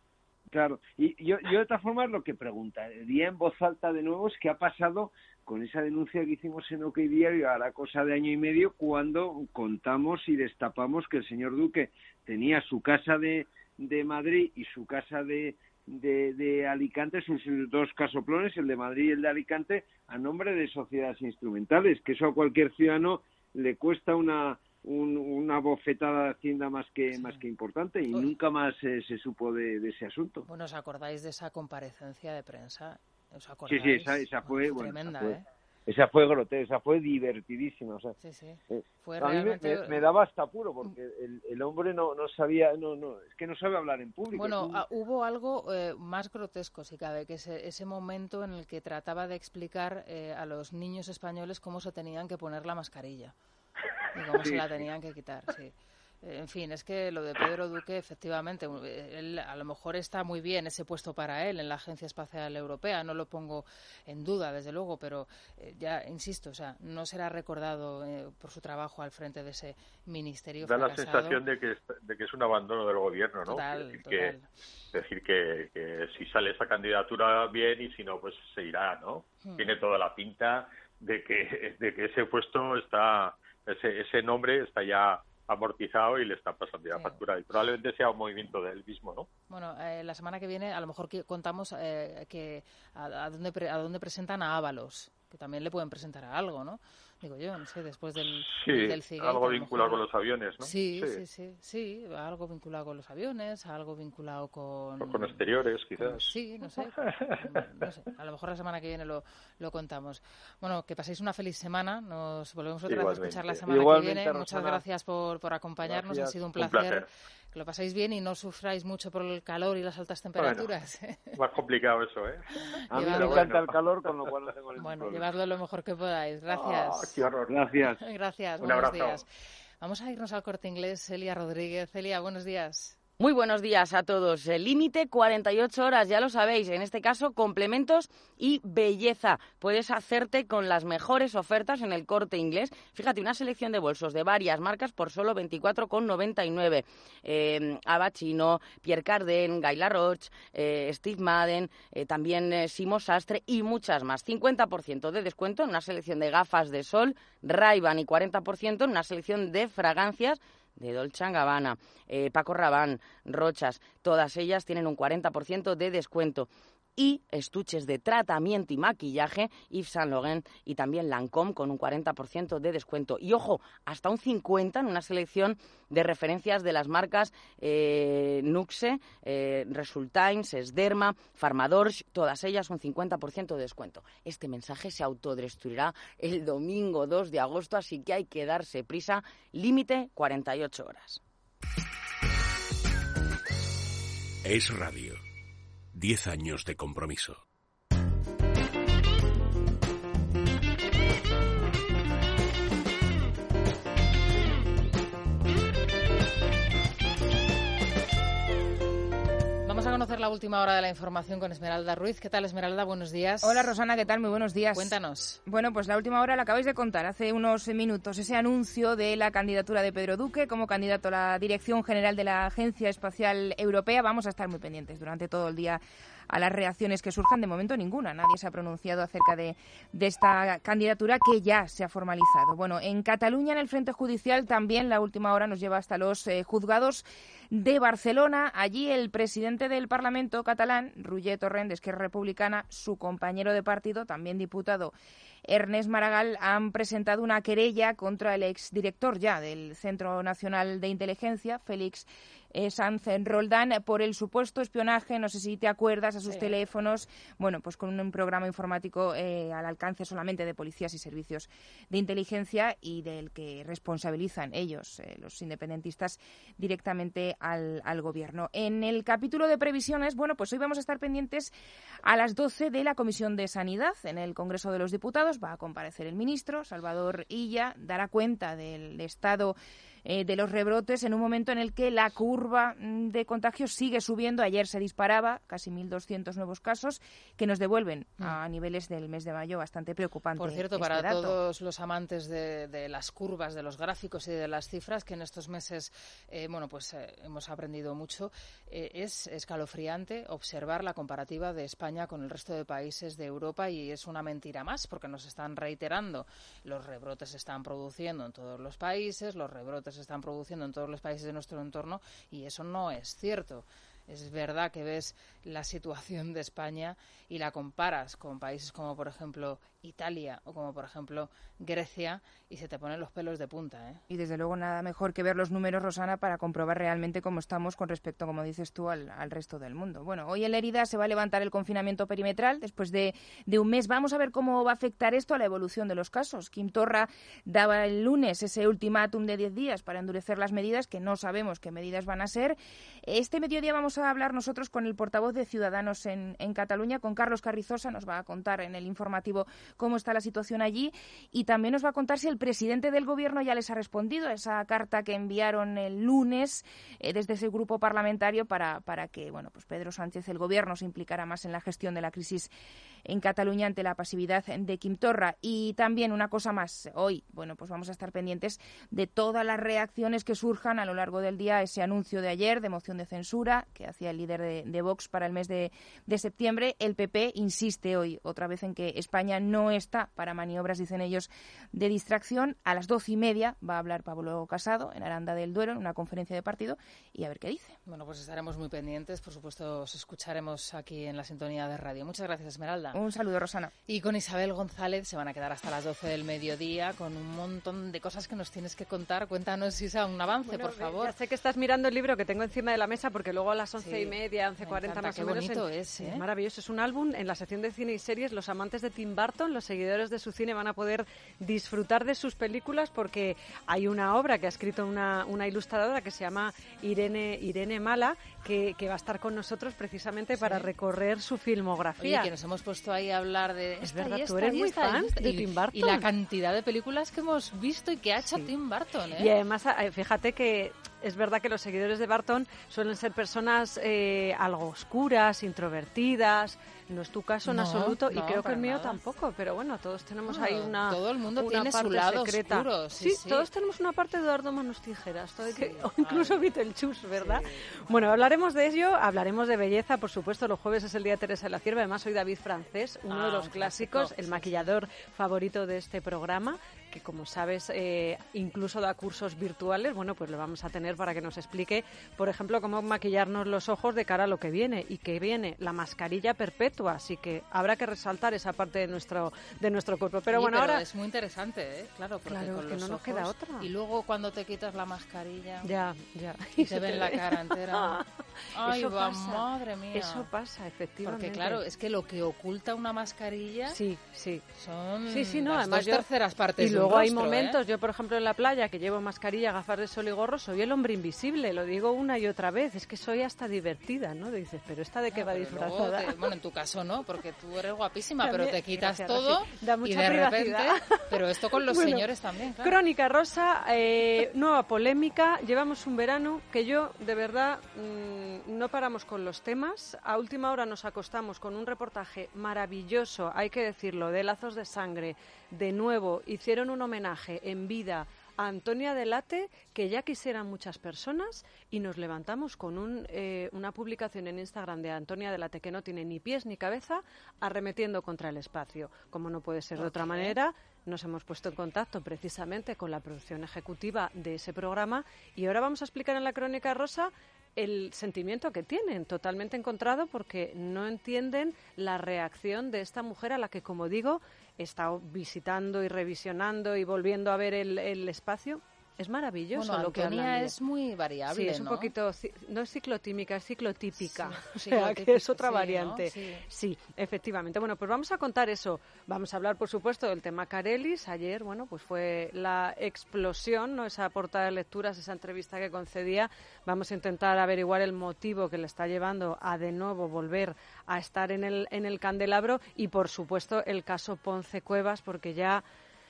Claro, y yo de todas formas lo que preguntaría en voz alta de nuevo es qué ha pasado con esa denuncia que hicimos en OK Diario hará cosa de año y medio, cuando contamos y destapamos que el señor Duque tenía su casa de Madrid y su casa de Alicante, sus dos casoplones, el de Madrid y el de Alicante, a nombre de sociedades instrumentales, que eso a cualquier ciudadano le cuesta una bofetada de Hacienda más que importante, y nunca más se supo de ese asunto. Bueno, ¿os acordáis de esa comparecencia de prensa? ¿Os acordáis? Sí, esa fue tremenda, esa fue grotesca, esa fue divertidísima. O sea, fue a realmente... mí me daba hasta apuro, porque el hombre no sabía, es que no sabe hablar en público. Bueno, hubo algo más grotesco, si cabe, que ese momento en el que trataba de explicar a los niños españoles cómo se tenían que poner la mascarilla y cómo se la tenían que quitar, sí. En fin, es que lo de Pedro Duque, efectivamente, él a lo mejor está muy bien ese puesto para él en la Agencia Espacial Europea, no lo pongo en duda, desde luego, pero ya insisto, o sea, no será recordado por su trabajo al frente de ese ministerio. Da fracasado. La sensación de que es un abandono del gobierno, ¿no? Total. Decir que si sale esa candidatura bien, y si no, pues se irá, ¿no? Tiene toda la pinta de que ese puesto está, ese nombre está ya amortizado y le está pasando ya factura, y probablemente sea un movimiento de él mismo, ¿no? Bueno, la semana que viene a lo mejor contamos que a dónde presentan a Ábalos, que también le pueden presentar a algo, ¿no? Digo yo, no sé, después del Ciguet, algo vinculado con los aviones, ¿no? Sí, algo vinculado con los aviones, algo vinculado con exteriores, quizás. Sí, no sé, a lo mejor la semana que viene lo contamos. Bueno, que paséis una feliz semana, nos volvemos otra vez a escuchar la semana que viene. Rosana. Muchas gracias por acompañarnos, Gracias. Ha sido un placer. Que lo paséis bien y no sufráis mucho por el calor y las altas temperaturas. Bueno, más complicado eso, ¿eh? A mí me encanta el calor, con lo cual no tengo ningún problema. Llevadlo lo mejor que podáis. Gracias. ¡Qué horror! Gracias. Gracias, Un abrazo. días. Vamos a irnos al Corte Inglés. Celia Rodríguez. Celia, buenos días. Muy buenos días a todos. El límite 48 horas, ya lo sabéis. En este caso, complementos y belleza. Puedes hacerte con las mejores ofertas en el Corte Inglés. Fíjate, una selección de bolsos de varias marcas por solo 24,99. Abachino, Pierre Cardin, Guy Laroche, Steve Madden, también Simo Sastre y muchas más. 50% de descuento en una selección de gafas de sol Ray-Ban y 40% en una selección de fragancias de Dolce & Gabbana, Paco Rabanne, Rochas, todas ellas tienen un 40% de descuento. Y estuches de tratamiento y maquillaje, Yves Saint Laurent y también Lancôme con un 40% de descuento. Y ojo, hasta un 50% en una selección de referencias de las marcas Nuxe, Resultines, Esderma, Pharmadorge, todas ellas un 50% de descuento. Este mensaje se autodestruirá el domingo 2 de agosto, así que hay que darse prisa. Límite 48 horas. Es Radio. 10 años de compromiso. Vamos a conocer la última hora de la información con Esmeralda Ruiz. ¿Qué tal, Esmeralda? Buenos días. Hola, Rosana, ¿qué tal? Muy buenos días. Cuéntanos. Bueno, pues la última hora la acabáis de contar hace unos minutos, ese anuncio de la candidatura de Pedro Duque como candidato a la Dirección General de la Agencia Espacial Europea. Vamos a estar muy pendientes durante todo el día a las reacciones que surjan. De momento ninguna. Nadie se ha pronunciado acerca de esta candidatura que ya se ha formalizado. Bueno, en Cataluña, en el frente judicial, también la última hora nos lleva hasta los juzgados de Barcelona. Allí el presidente del Parlamento catalán, Roger Torrent, de Esquerra Republicana, su compañero de partido, también diputado, Ernest Maragall, han presentado una querella contra el exdirector ya del Centro Nacional de Inteligencia, Félix Sanz Roldán, por el supuesto espionaje, no sé si te acuerdas, a sus teléfonos, bueno, pues con un programa informático al alcance solamente de policías y servicios de inteligencia, y del que responsabilizan ellos, los independentistas, directamente al gobierno. En el capítulo de previsiones, bueno, pues hoy vamos a estar pendientes a las 12 de la Comisión de Sanidad en el Congreso de los Diputados. Va a comparecer el ministro Salvador Illa, dará cuenta del estado de los rebrotes en un momento en el que la curva de contagios sigue subiendo. Ayer se disparaba, casi 1.200 nuevos casos, que nos devuelven a niveles del mes de mayo bastante preocupantes. Por cierto, para todos los amantes de las curvas, de los gráficos y de las cifras, que en estos meses hemos aprendido mucho, es escalofriante observar la comparativa de España con el resto de países de Europa, y es una mentira más, porque nos están reiterando. Los rebrotes se están produciendo en todos los países, los rebrotes se están produciendo en todos los países de nuestro entorno, y eso no es cierto. Es verdad que ves la situación de España y la comparas con países como, por ejemplo, Italia o como, por ejemplo, Grecia, y se te ponen los pelos de punta, ¿eh? Y desde luego nada mejor que ver los números, Rosana, para comprobar realmente cómo estamos con respecto, como dices tú, al resto del mundo. Bueno, hoy en Lérida se va a levantar el confinamiento perimetral después de un mes. Vamos a ver cómo va a afectar esto a la evolución de los casos. Quim Torra daba el lunes ese ultimátum de 10 días para endurecer las medidas, que no sabemos qué medidas van a ser. Este mediodía vamos a hablar nosotros con el portavoz de Ciudadanos en Cataluña, con Carlos Carrizosa. Nos va a contar en el informativo cómo está la situación allí, y también nos va a contar si el presidente del Gobierno ya les ha respondido a esa carta que enviaron el lunes desde ese grupo parlamentario para que pues Pedro Sánchez, el Gobierno, se implicara más en la gestión de la crisis en Cataluña ante la pasividad de Quim Torra. Y también una cosa más, hoy pues vamos a estar pendientes de todas las reacciones que surjan a lo largo del día a ese anuncio de ayer de moción de censura que hacía el líder de Vox para el mes de septiembre. El PP insiste hoy otra vez en que España no está para maniobras, dicen ellos, de distracción. A las 12:30 va a hablar Pablo Casado en Aranda del Duero en una conferencia de partido, y a ver qué dice. Bueno, pues estaremos muy pendientes. Por supuesto, os escucharemos aquí en la sintonía de radio. Muchas gracias, Esmeralda. Un saludo, Rosana. Y con Isabel González se van a quedar hasta las 12 del mediodía con un montón de cosas que nos tienes que contar. Cuéntanos, Isa, un avance, por favor. Ya sé que estás mirando el libro que tengo encima de la mesa, porque luego a las 11:30, 11:40 más o menos. Qué bonito es, ¿eh? Es maravilloso. Es un álbum en la sección de cine y series. Los amantes de Tim Burton, los seguidores de su cine, van a poder disfrutar de sus películas, porque hay una obra que ha escrito una ilustradora que se llama Irene Mala, que va a estar con nosotros precisamente para recorrer su filmografía. Oye, que nos hemos puesto ahí a hablar de Es verdad, tú eres muy fan de Tim Burton. Y la cantidad de películas que hemos visto y que ha hecho Tim Burton, ¿eh? Y además, fíjate que es verdad que los seguidores de Burton suelen ser personas algo oscuras, introvertidas. No es tu caso en absoluto, y creo que el mío tampoco, pero bueno, todos tenemos ahí todo el mundo una tiene parte su lado secreta. oscuro. Sí, todos tenemos una parte de Eduardo Manos Tijeras, o incluso Beetlejuice, ¿verdad? Bueno, hablaremos de ello, hablaremos de belleza, por supuesto. Los jueves es el día de Teresa de la Cierva. Además, soy David Francés, uno de los clásicos, el maquillador favorito de este programa, que, como sabes, incluso da cursos virtuales. Bueno, pues lo vamos a tener para que nos explique, por ejemplo, cómo maquillarnos los ojos de cara a lo que viene. Y que viene la mascarilla perpetua, así que habrá que resaltar esa parte de nuestro cuerpo. Pero bueno, ahora es muy interesante, ¿eh? Claro, porque con que los no nos ojos, queda otra. Y luego cuando te quitas la mascarilla, ya. Y te ven la cara entera. Ay, eso pasa, madre mía. Eso pasa, efectivamente. Porque claro, es que lo que oculta una mascarilla son no, las además 2/3 partes. Y luego de un hay rostro, momentos, yo por ejemplo en la playa, que llevo mascarilla, gafas de sol y gorro, soy el hombre invisible, lo digo una y otra vez, es que soy hasta divertida, ¿no? Dices, pero esta de qué va disfrazada. Bueno, en tu caso no, porque tú eres guapísima, También, pero te quitas gracias, todo da mucha y de privacidad. repente, pero esto con los señores también, claro. Crónica Rosa, nueva polémica, llevamos un verano que yo, de verdad, no paramos con los temas. A última hora nos acostamos con un reportaje maravilloso, hay que decirlo, de Lazos de Sangre. De nuevo, hicieron un homenaje en vida a Antonia Delate, que ya quisieran muchas personas, y nos levantamos con una publicación en Instagram de Antonia Delate que no tiene ni pies ni cabeza, arremetiendo contra el espacio. Como no puede ser de otra manera, nos hemos puesto en contacto precisamente con la producción ejecutiva de ese programa, y ahora vamos a explicar en la Crónica Rosa el sentimiento que tienen, totalmente encontrado, porque no entienden la reacción de esta mujer a la que, como digo, he estado visitando y revisionando y volviendo a ver el espacio. Es maravilloso lo que hablan. Antonia es muy variable, sí, es un ¿no? poquito, no es ciclotímica, es ciclotípica, Sí, o sea, que es otra sí, variante. ¿no? Sí, efectivamente. Bueno, pues vamos a contar eso. Vamos a hablar, por supuesto, del tema Carelis. Ayer, bueno, pues fue la explosión, ¿no? Esa portada de lecturas, esa entrevista que concedía. Vamos a intentar averiguar el motivo que le está llevando a de nuevo volver a estar en el candelabro, y, por supuesto, el caso Ponce Cuevas, porque ya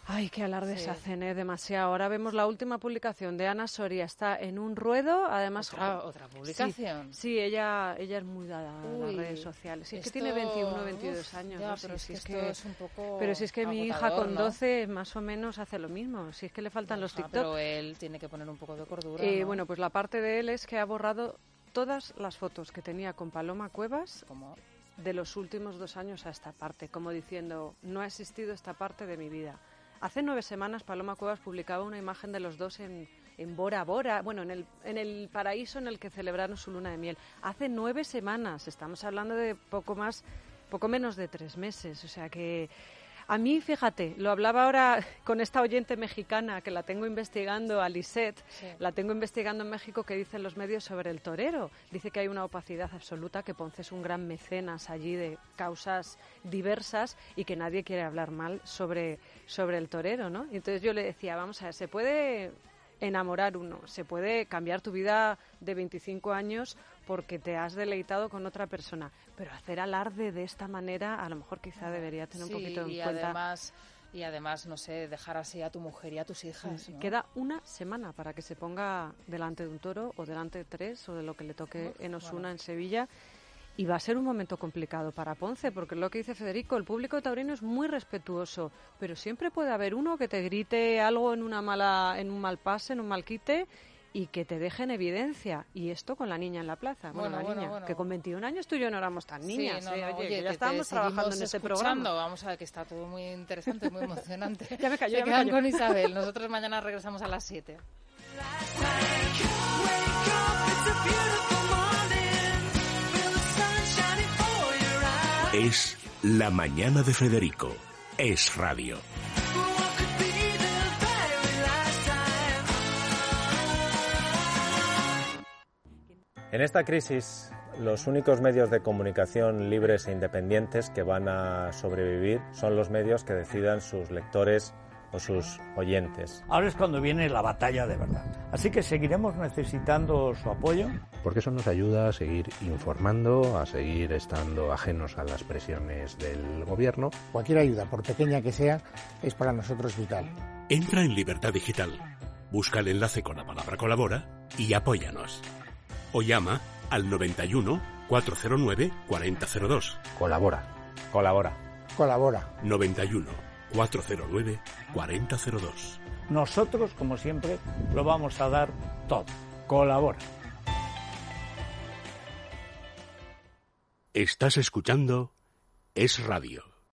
Ay, qué alardes hacen, demasiado. Ahora vemos la última publicación de Ana Soria, está en un ruedo, además... ¿Otra publicación? Sí, ella es muy dada a las redes sociales. Sí, es que tiene 21, 22 años. Ya, ¿no? pero sí, es que es un poco Pero si es que mi hija con 12 más o menos hace lo mismo, si es que le faltan los TikTok. Pero él tiene que poner un poco de cordura, ¿no? Bueno, pues la parte de él es que ha borrado todas las fotos que tenía con Paloma Cuevas de los últimos 2 años a esta parte, como diciendo, no ha existido esta parte de mi vida. Hace 9 semanas Paloma Cuevas publicaba una imagen de los dos en Bora Bora, bueno, en el paraíso en el que celebraron su luna de miel. Hace 9 semanas, estamos hablando de poco menos de 3 meses, o sea que... A mí, fíjate, lo hablaba ahora con esta oyente mexicana que la tengo investigando, a Lisette, la tengo investigando en México, que dicen los medios sobre el torero. Dice que hay una opacidad absoluta, que Ponce es un gran mecenas allí de causas diversas y que nadie quiere hablar mal sobre el torero, ¿no? Y entonces yo le decía, vamos a ver, se puede enamorar uno, se puede cambiar tu vida de 25 años porque te has deleitado con otra persona, pero hacer alarde de esta manera a lo mejor quizá debería tener un poquito en cuenta. Y además, no sé, dejar así a tu mujer y a tus hijas, ¿no? Queda una semana para que se ponga delante de un toro o delante de 3 o de lo que le toque en Osuna, en Sevilla. Y va a ser un momento complicado para Ponce, porque lo que dice Federico, el público taurino es muy respetuoso, pero siempre puede haber uno que te grite algo en un mal pase, en un mal quite, y que te deje en evidencia. Y esto con la niña en la plaza. Bueno, que con 21 años tú y yo no éramos tan niñas. Oye, ya estábamos trabajando en ese programa. Vamos a ver, que está todo muy interesante, muy emocionante. Ya me callo, Se quedan con Isabel. Nosotros mañana regresamos a las 7. Es La Mañana de Federico. Es radio. En esta crisis, los únicos medios de comunicación libres e independientes que van a sobrevivir son los medios que decidan sus lectores o sus oyentes. Ahora es cuando viene la batalla de verdad. Así que seguiremos necesitando su apoyo. Porque eso nos ayuda a seguir informando, a seguir estando ajenos a las presiones del gobierno. Cualquier ayuda, por pequeña que sea, es para nosotros vital. Entra en Libertad Digital, busca el enlace con la palabra colabora y apóyanos. O llama al 91 409 4002. Colabora. 91 409 4002. Nosotros, como siempre, lo vamos a dar todo. Colabora. Estás escuchando Es Radio.